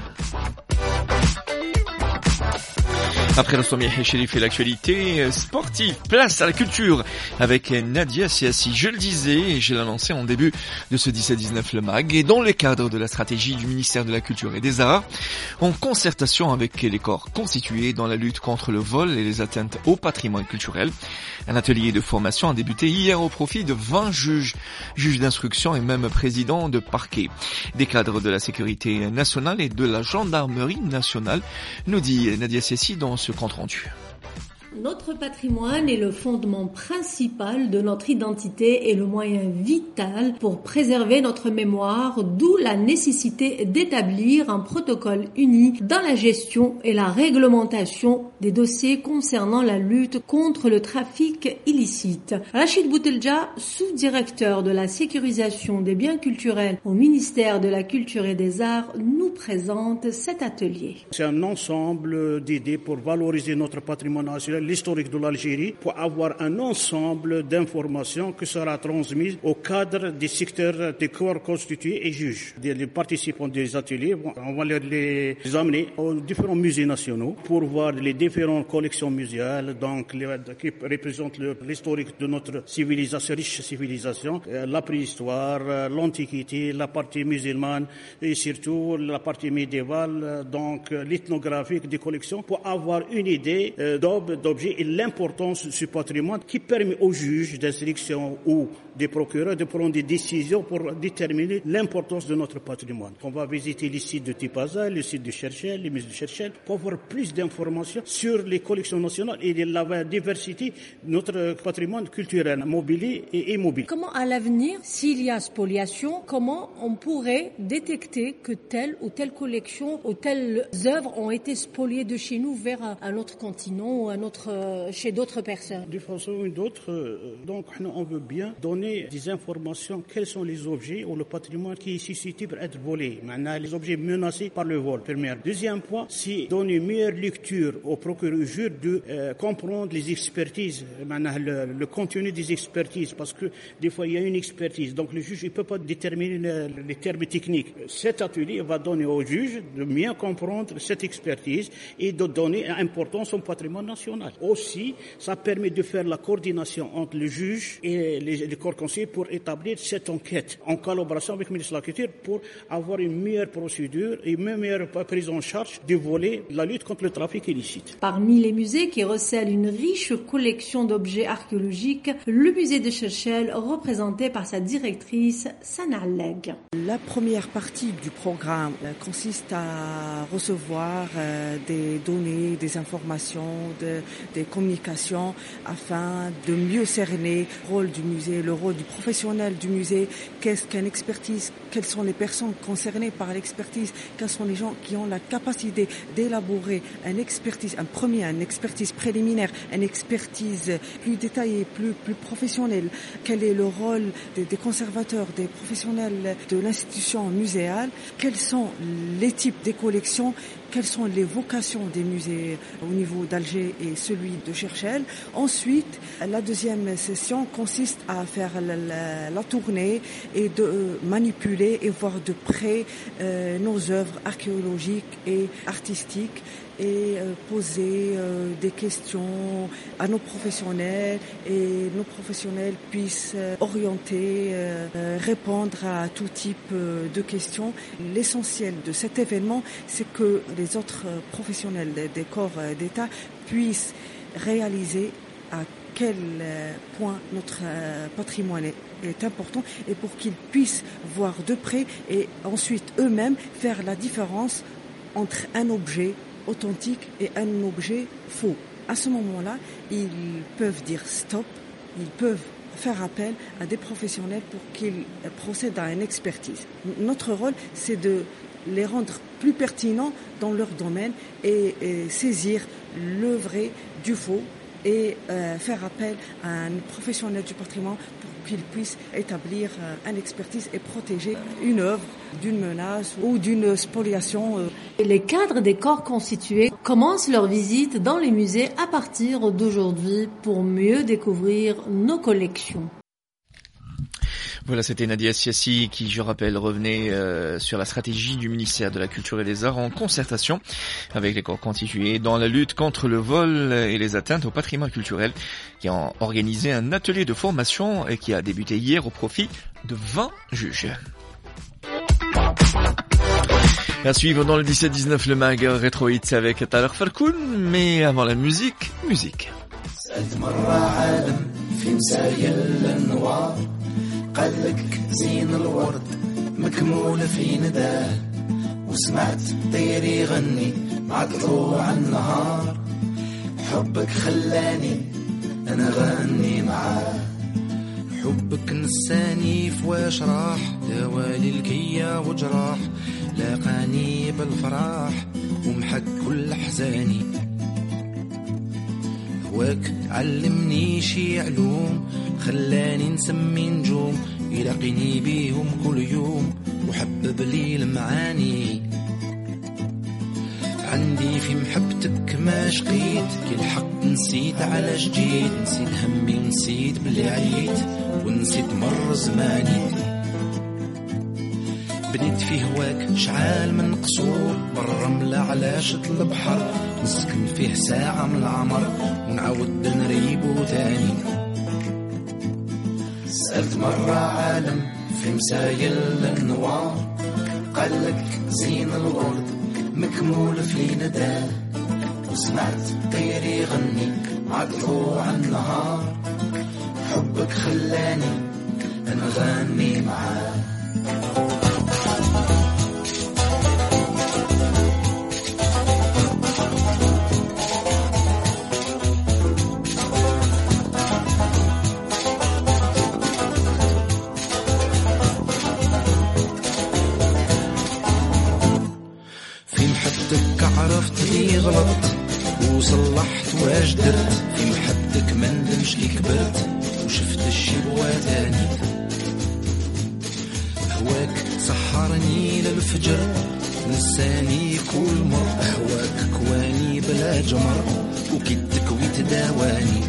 Après le sommet Chérif et l'actualité sportive, place à la culture avec Nadia Siassi. Je le disais et je l'ai annoncé en début de ce 17-19 le MAG et dans le cadre de la stratégie du ministère de la Culture et des Arts, en concertation avec les corps constitués dans la lutte contre le vol et les atteintes au patrimoine culturel. Un atelier de formation a débuté hier au profit de 20 juges d'instruction et même présidents de parquet. Des cadres de la sécurité nationale et de la gendarmerie nationale, nous dit Nadia Siassi dans ce compte rendu. Notre patrimoine est le fondement principal de notre identité et le moyen vital pour préserver notre mémoire, d'où la nécessité d'établir un protocole uni dans la gestion et la réglementation des dossiers concernant la lutte contre le trafic illicite. Rachid Boutelja, sous-directeur de la sécurisation des biens culturels au ministère de la Culture et des Arts, nous présente cet atelier. C'est un ensemble d'idées pour valoriser notre patrimoine national, l'historique de l'Algérie, pour avoir un ensemble d'informations qui sera transmise au cadre des secteurs des corps constitués et juges. Les participants des ateliers, on va les amener aux différents musées nationaux pour voir les différentes collections muséales, donc qui représentent l'historique de notre civilisation, riche civilisation, la préhistoire, l'antiquité, la partie musulmane et surtout la partie médiévale, donc l'ethnographique des collections, pour avoir une idée d'objets et l'importance de ce patrimoine qui permet aux juges d'instruction ou des procureurs de prendre des décisions pour déterminer l'importance de notre patrimoine. On va visiter les sites de Tipaza, le site de Cherchel, les musées de Cherchel, pour avoir plus d'informations sur les collections nationales et la diversité de notre patrimoine culturel, mobilier et immobilier. Comment à l'avenir, s'il y a spoliation, comment on pourrait détecter que telle ou telle collection ou telles œuvres ont été spoliées de chez nous vers un autre continent ou un autre chez d'autres personnes? De façon ou d'autre, donc on veut bien donner des informations, quels sont les objets ou le patrimoine qui est susceptible d'être volé. Maintenant, les objets menacés par le vol, première. Deuxième point, c'est donner une meilleure lecture au procureur juge de comprendre les expertises, maintenant le contenu des expertises, parce que des fois il y a une expertise, donc le juge ne peut pas déterminer les termes techniques. Cet atelier va donner au juge de bien comprendre cette expertise et de donner importance au patrimoine national. Aussi, ça permet de faire la coordination entre le juge et les corps conseillers pour établir cette enquête en collaboration avec le ministre de la Culture pour avoir une meilleure procédure et une meilleure prise en charge des volets de la lutte contre le trafic illicite. Parmi les musées qui recèlent une riche collection d'objets archéologiques, le musée de Cherchel, représenté par sa directrice Sana Alleg. La première partie du programme consiste à recevoir des données, des informations, des communications afin de mieux cerner le rôle du musée, le rôle du professionnel du musée, qu'est-ce qu'une expertise, quelles sont les personnes concernées par l'expertise, quels sont les gens qui ont la capacité d'élaborer une expertise, une expertise préliminaire, une expertise plus détaillée, plus professionnelle, quel est le rôle des conservateurs, des professionnels de l'institution muséale, quels sont les types des collections, quelles sont les vocations des musées au niveau d'Alger et celui de Cherchel. Ensuite, la deuxième session consiste à faire la tournée et de manipuler et voir de près nos œuvres archéologiques et artistiques et poser des questions à nos professionnels et nos professionnels puissent orienter, répondre à tout type de questions. L'essentiel de cet événement, c'est que les autres professionnels des corps d'État puissent réaliser à quel point notre patrimoine est important et pour qu'ils puissent voir de près et ensuite eux-mêmes faire la différence entre un objet authentique et un objet faux. À ce moment-là, ils peuvent dire stop, ils peuvent faire appel à des professionnels pour qu'ils procèdent à une expertise. Notre rôle, c'est de les rendre plus pertinents dans leur domaine et saisir le vrai du faux et faire appel à un professionnel du patrimoine pour qu'il puisse établir une expertise et protéger une œuvre d'une menace ou d'une spoliation. Les cadres des corps constitués commencent leur visite dans les musées à partir d'aujourd'hui pour mieux découvrir nos collections. Voilà, c'était Nadia Siassi qui, je rappelle, revenait sur la stratégie du ministère de la Culture et des Arts en concertation avec les corps constitués dans la lutte contre le vol et les atteintes au patrimoine culturel, qui ont organisé un atelier de formation et qui a débuté hier au profit de 20 juges. À suivre dans le 17-19 le mag Retro Hits avec Taler Farkoun, mais avant la musique. قالك زين الورد مكمولة في نداه وسمعت طير يغني مع طلوع النهار حبك خلاني أنا غني معاه حبك نساني في واش راح دوالي الكيا وجراح لاقاني بالفراح ومحك كل أحزاني هواك علمني شي علوم خلاني نسمي نجوم يلاقيني بيهم كل يوم وحبب لي المعاني عندي في محبتك ما شقيت كي الحق نسيت على جديد نسيت همي ونسيت بلي عييت ونسيت مر زماني بنيت في هواك شعال من قصور بالرملة على شط البحر نسكن فيه ساعة من العمر ونعاود نريبو تاني سألت مرة عالم في مسايل النوار قالك زين الورد مكمول في نداه وسمعت طير يغني مع طلوع النهار حبك خلاني أنا غني معاه غلط وصلحت واش درت في محبتك ما ندمش كي كبرت وشفت الشي بواتاني هواك سحرني للفجر نساني كل مر هواك كواني بلا جمر وكدك ويتداواني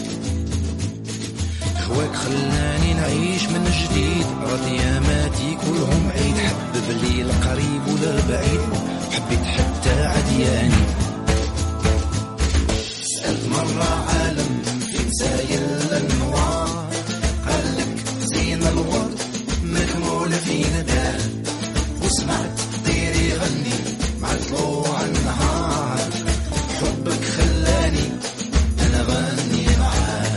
هواك خلاني نعيش من جديد رد ياماتي كلهم عيد حبب لي القريب ولا البعيد وحبيت حتى عدياني سألت مرة عالم في مسايل النوار قالك زين الورد مكمولة في نداه وسمعت طير يغني مع طلوع النهار حبك خلاني أنا غني معاه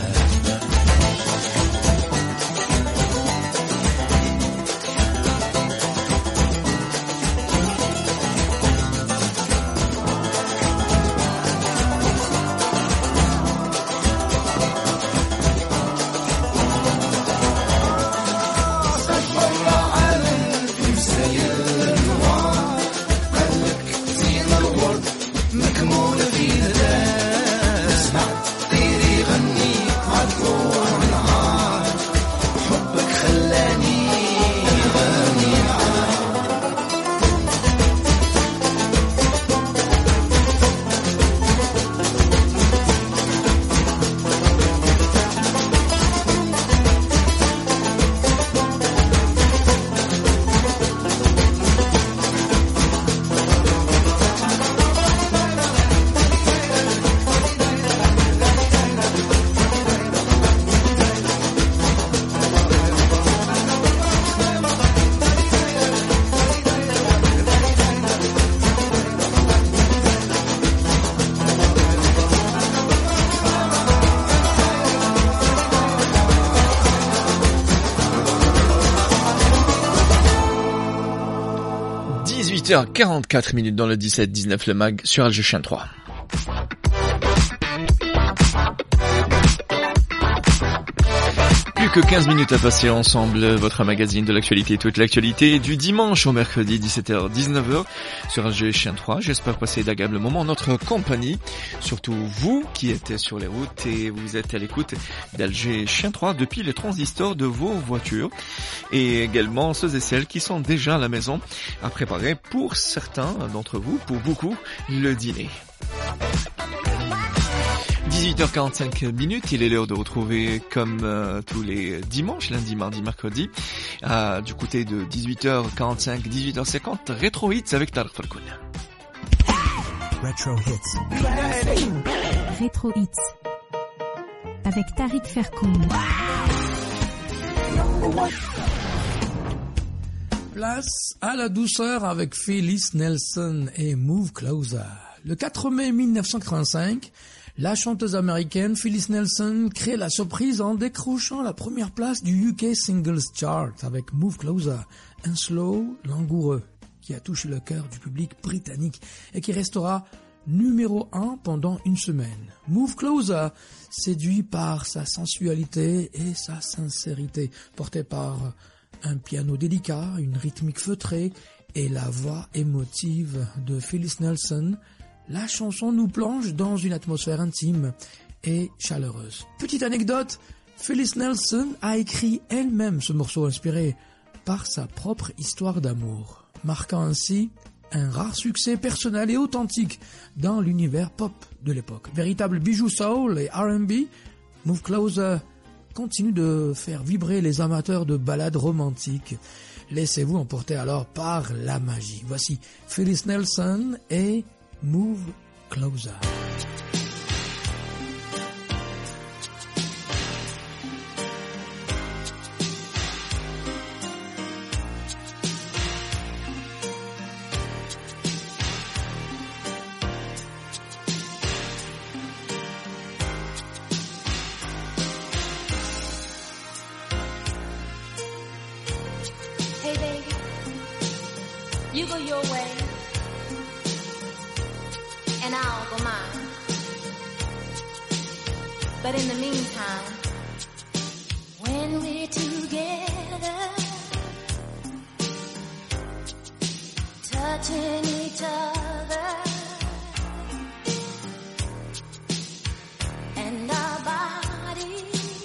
h 44 minutes dans le 17-19 le mag sur Algéchien 3. Plus que 15 minutes à passer ensemble, votre magazine de l'actualité, toute l'actualité du dimanche au mercredi 17h-19h sur Alger 3. J'espère passer d'agréables moments en notre compagnie, surtout vous qui êtes sur les routes et vous êtes à l'écoute d'Alger 3 depuis les transistors de vos voitures, et également ceux et celles qui sont déjà à la maison à préparer pour certains d'entre vous, pour beaucoup, le dîner. 18h45 minutes, il est l'heure de retrouver comme tous les dimanches, lundi, mardi, mercredi, du côté de 18h45, 18h50, Retro Hits avec Tariq Farkoun. Retro Hits. Retro Hits avec Tariq Farkoun. Place à la douceur avec Phyllis Nelson et Move Closer. Le 4 mai 1985, la chanteuse américaine Phyllis Nelson crée la surprise en décrochant la première place du UK Singles Chart avec Move Closer, un slow langoureux qui a touché le cœur du public britannique et qui restera numéro 1 pendant une semaine. Move Closer, séduit par sa sensualité et sa sincérité, porté par un piano délicat, une rythmique feutrée et la voix émotive de Phyllis Nelson, la chanson nous plonge dans une atmosphère intime et chaleureuse. Petite anecdote, Phyllis Nelson a écrit elle-même ce morceau inspiré par sa propre histoire d'amour, marquant ainsi un rare succès personnel et authentique dans l'univers pop de l'époque. Véritable bijou soul et R&B, Move Closer continue de faire vibrer les amateurs de ballades romantiques. Laissez-vous emporter alors par la magie. Voici Phyllis Nelson et Move Closer. Hey baby, you go your way and I'll go mine. But in the meantime, when we're together, touching each other, and our bodies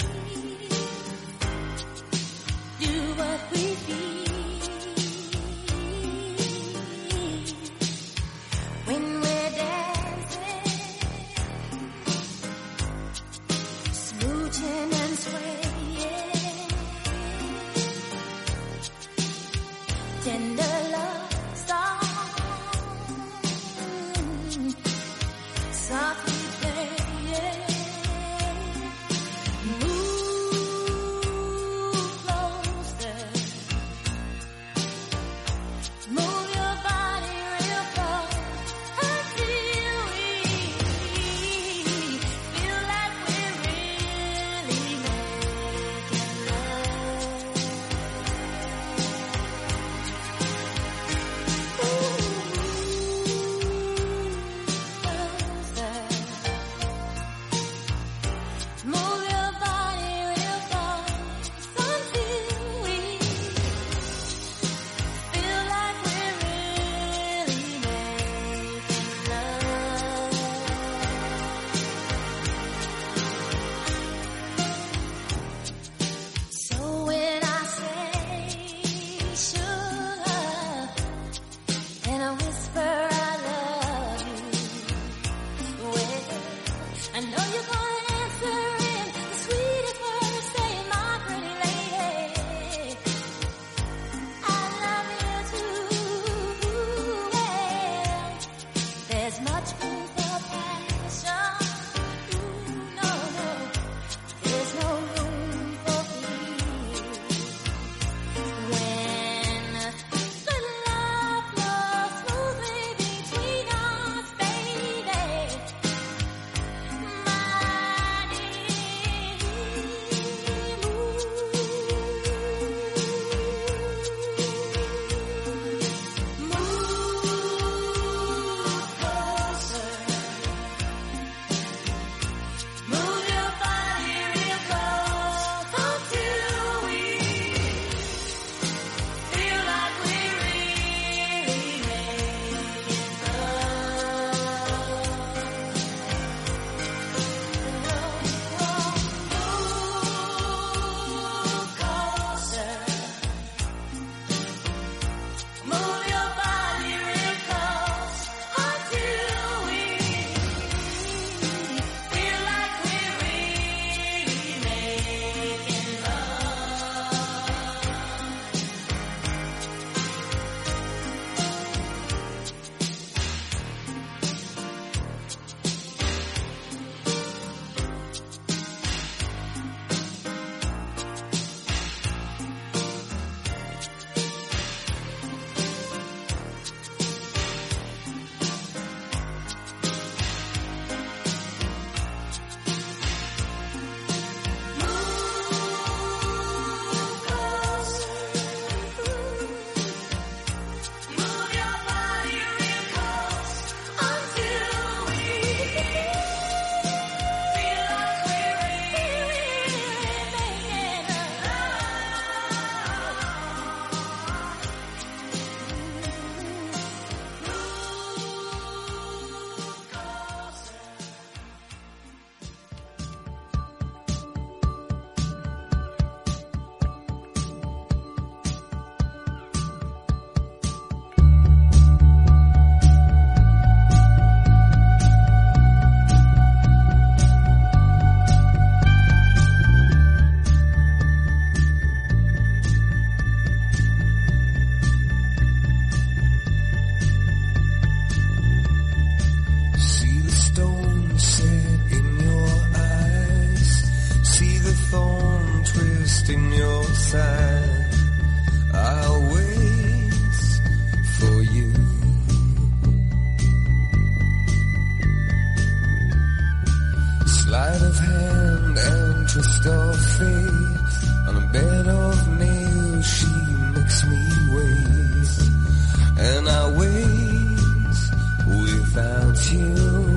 do what we feel when we're dancing, smooching and swaying, tender love songs in your side. I'll wait for you. Sleight of hand and twist of fate. On a bed of nails she makes me wait. And I wait without you.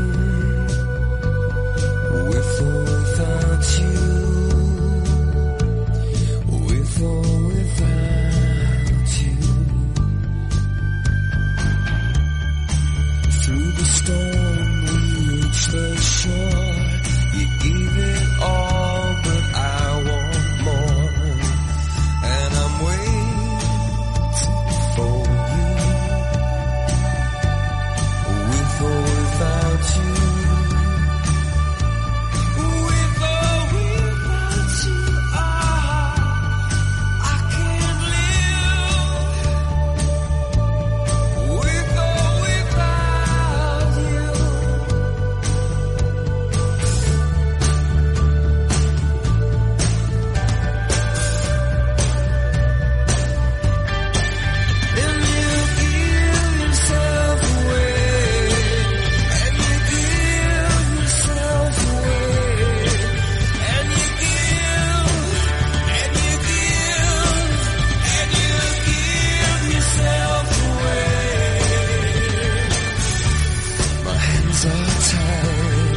With or without you. With or without you. Through the storm we reach the shore. You gave it all, but I want more. And I'm waiting for you. With or without you. With or without you, I can't live. With or without you. And you give yourself away, and you give yourself away, and you give, and you give, and you give yourself away. My hands are tied,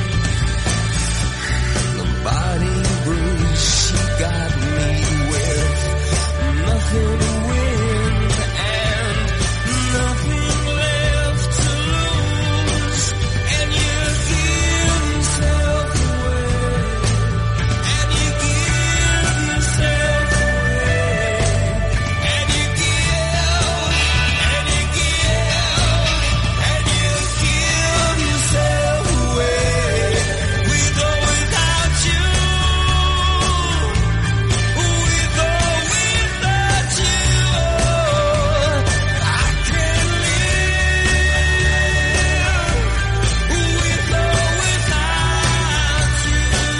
the body bruised, she got me with nothing to win and nothing left to lose. And you give yourself away, and you give yourself away, and you give, and you give, and you give yourself away. With or without you. With or without you, I can't live. With or without you.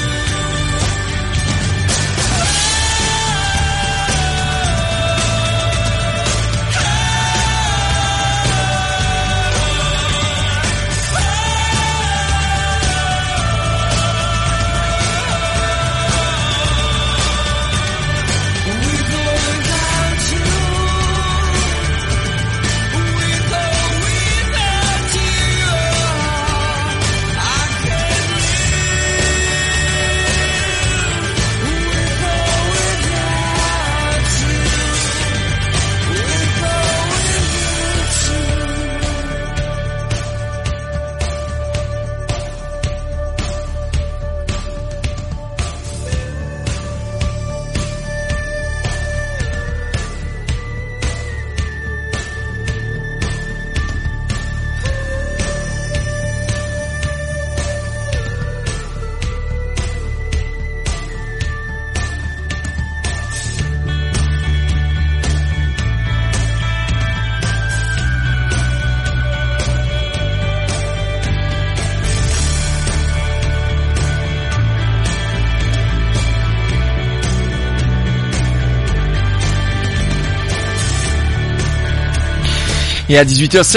Et à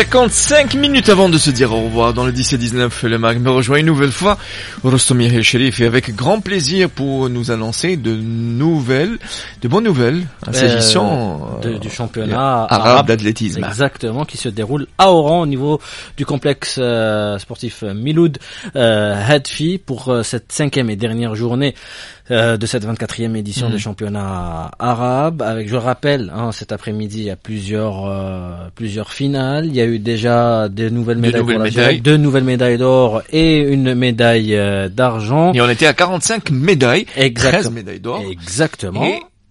18h55 avant de se dire au revoir dans le 10 et 19, le mag me rejoint une nouvelle fois, Rostomir El Sherif, et avec grand plaisir pour nous annoncer de bonnes nouvelles, s'agissant du championnat arabe d'athlétisme. Exactement, qui se déroule à Oran au niveau du complexe sportif Miloud Hadfi pour cette 5e et dernière journée de cette 24e édition des championnats arabes. Avec, je rappelle, cet après-midi, il y a plusieurs finales. Il y a eu déjà deux nouvelles médailles d'or et une médaille d'argent. Et on était à 45 médailles, 13 médailles d'or. Exactement.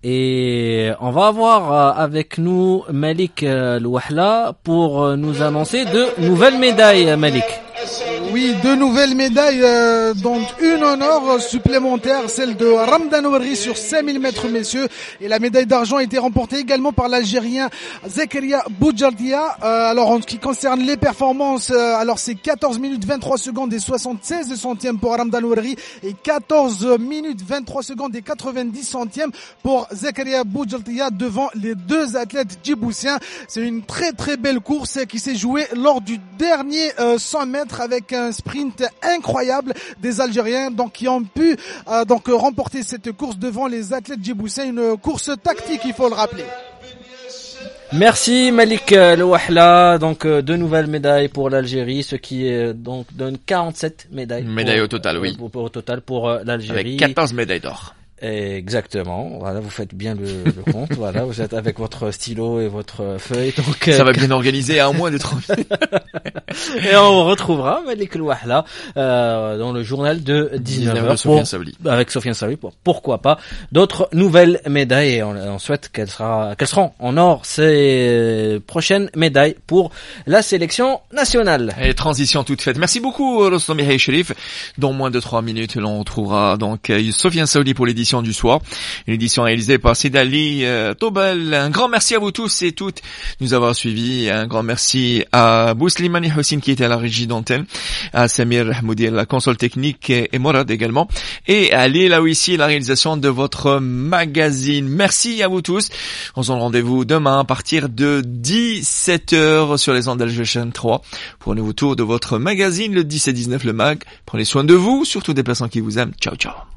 Et on va avoir avec nous Malik Louahla pour nous annoncer de nouvelles médailles, Malik. Oui, 2 nouvelles médailles, dont une en or supplémentaire, celle de Ramdan Ouerri sur 5000 mètres messieurs. Et la médaille d'argent a été remportée également par l'Algérien Zakaria Boujardia. Alors en ce qui concerne les performances, alors c'est 14 minutes 23 secondes et 76 centièmes pour Ramdan Ouerri et 14 minutes 23 secondes et 90 centièmes pour Zakaria Boujardia devant les 2 athlètes djiboutiens. C'est une très très belle course qui s'est jouée lors du dernier 100 mètres avec un sprint incroyable des Algériens donc qui ont pu remporter cette course devant les athlètes djiboutiens, une course tactique, il faut le rappeler. Merci Malik Louahla, donc 2 nouvelles médailles pour l'Algérie, ce qui donc donne 47 médailles. Médailles au total, oui. Au total pour l'Algérie. Avec 14 médailles d'or. Exactement. Voilà, vous faites bien le compte. Voilà, vous êtes avec votre stylo et votre feuille. Donc ça va bien organiser à moins de 30 minutes. Et on retrouvera Malik Louahla dans le journal de 19h avec Sofiane Saouli pour pourquoi pas d'autres nouvelles médailles et on souhaite qu'elles seront en or ces prochaines médailles pour la sélection nationale. Et transition toute faite. Merci beaucoup Rostom Mihai Sherif. Dans moins de 3 minutes, l'on retrouvera donc Sofiane Saouli pour l'édition du soir, une édition réalisée par Sidali Tobel. Un grand merci à vous tous et toutes de nous avoir suivis. Un grand merci à Bouslimani Hossein qui était à la régie d'antenne, à Samir Moudi la console technique et Morad également, et à Léla Ouissi la réalisation de votre magazine. Merci à vous tous. On se donne rendez-vous demain à partir de 17h sur les ondes d'Alger 3 pour un nouveau tour de votre magazine, le 10 et 19 le mag. Prenez soin de vous, surtout des personnes qui vous aiment. Ciao ciao.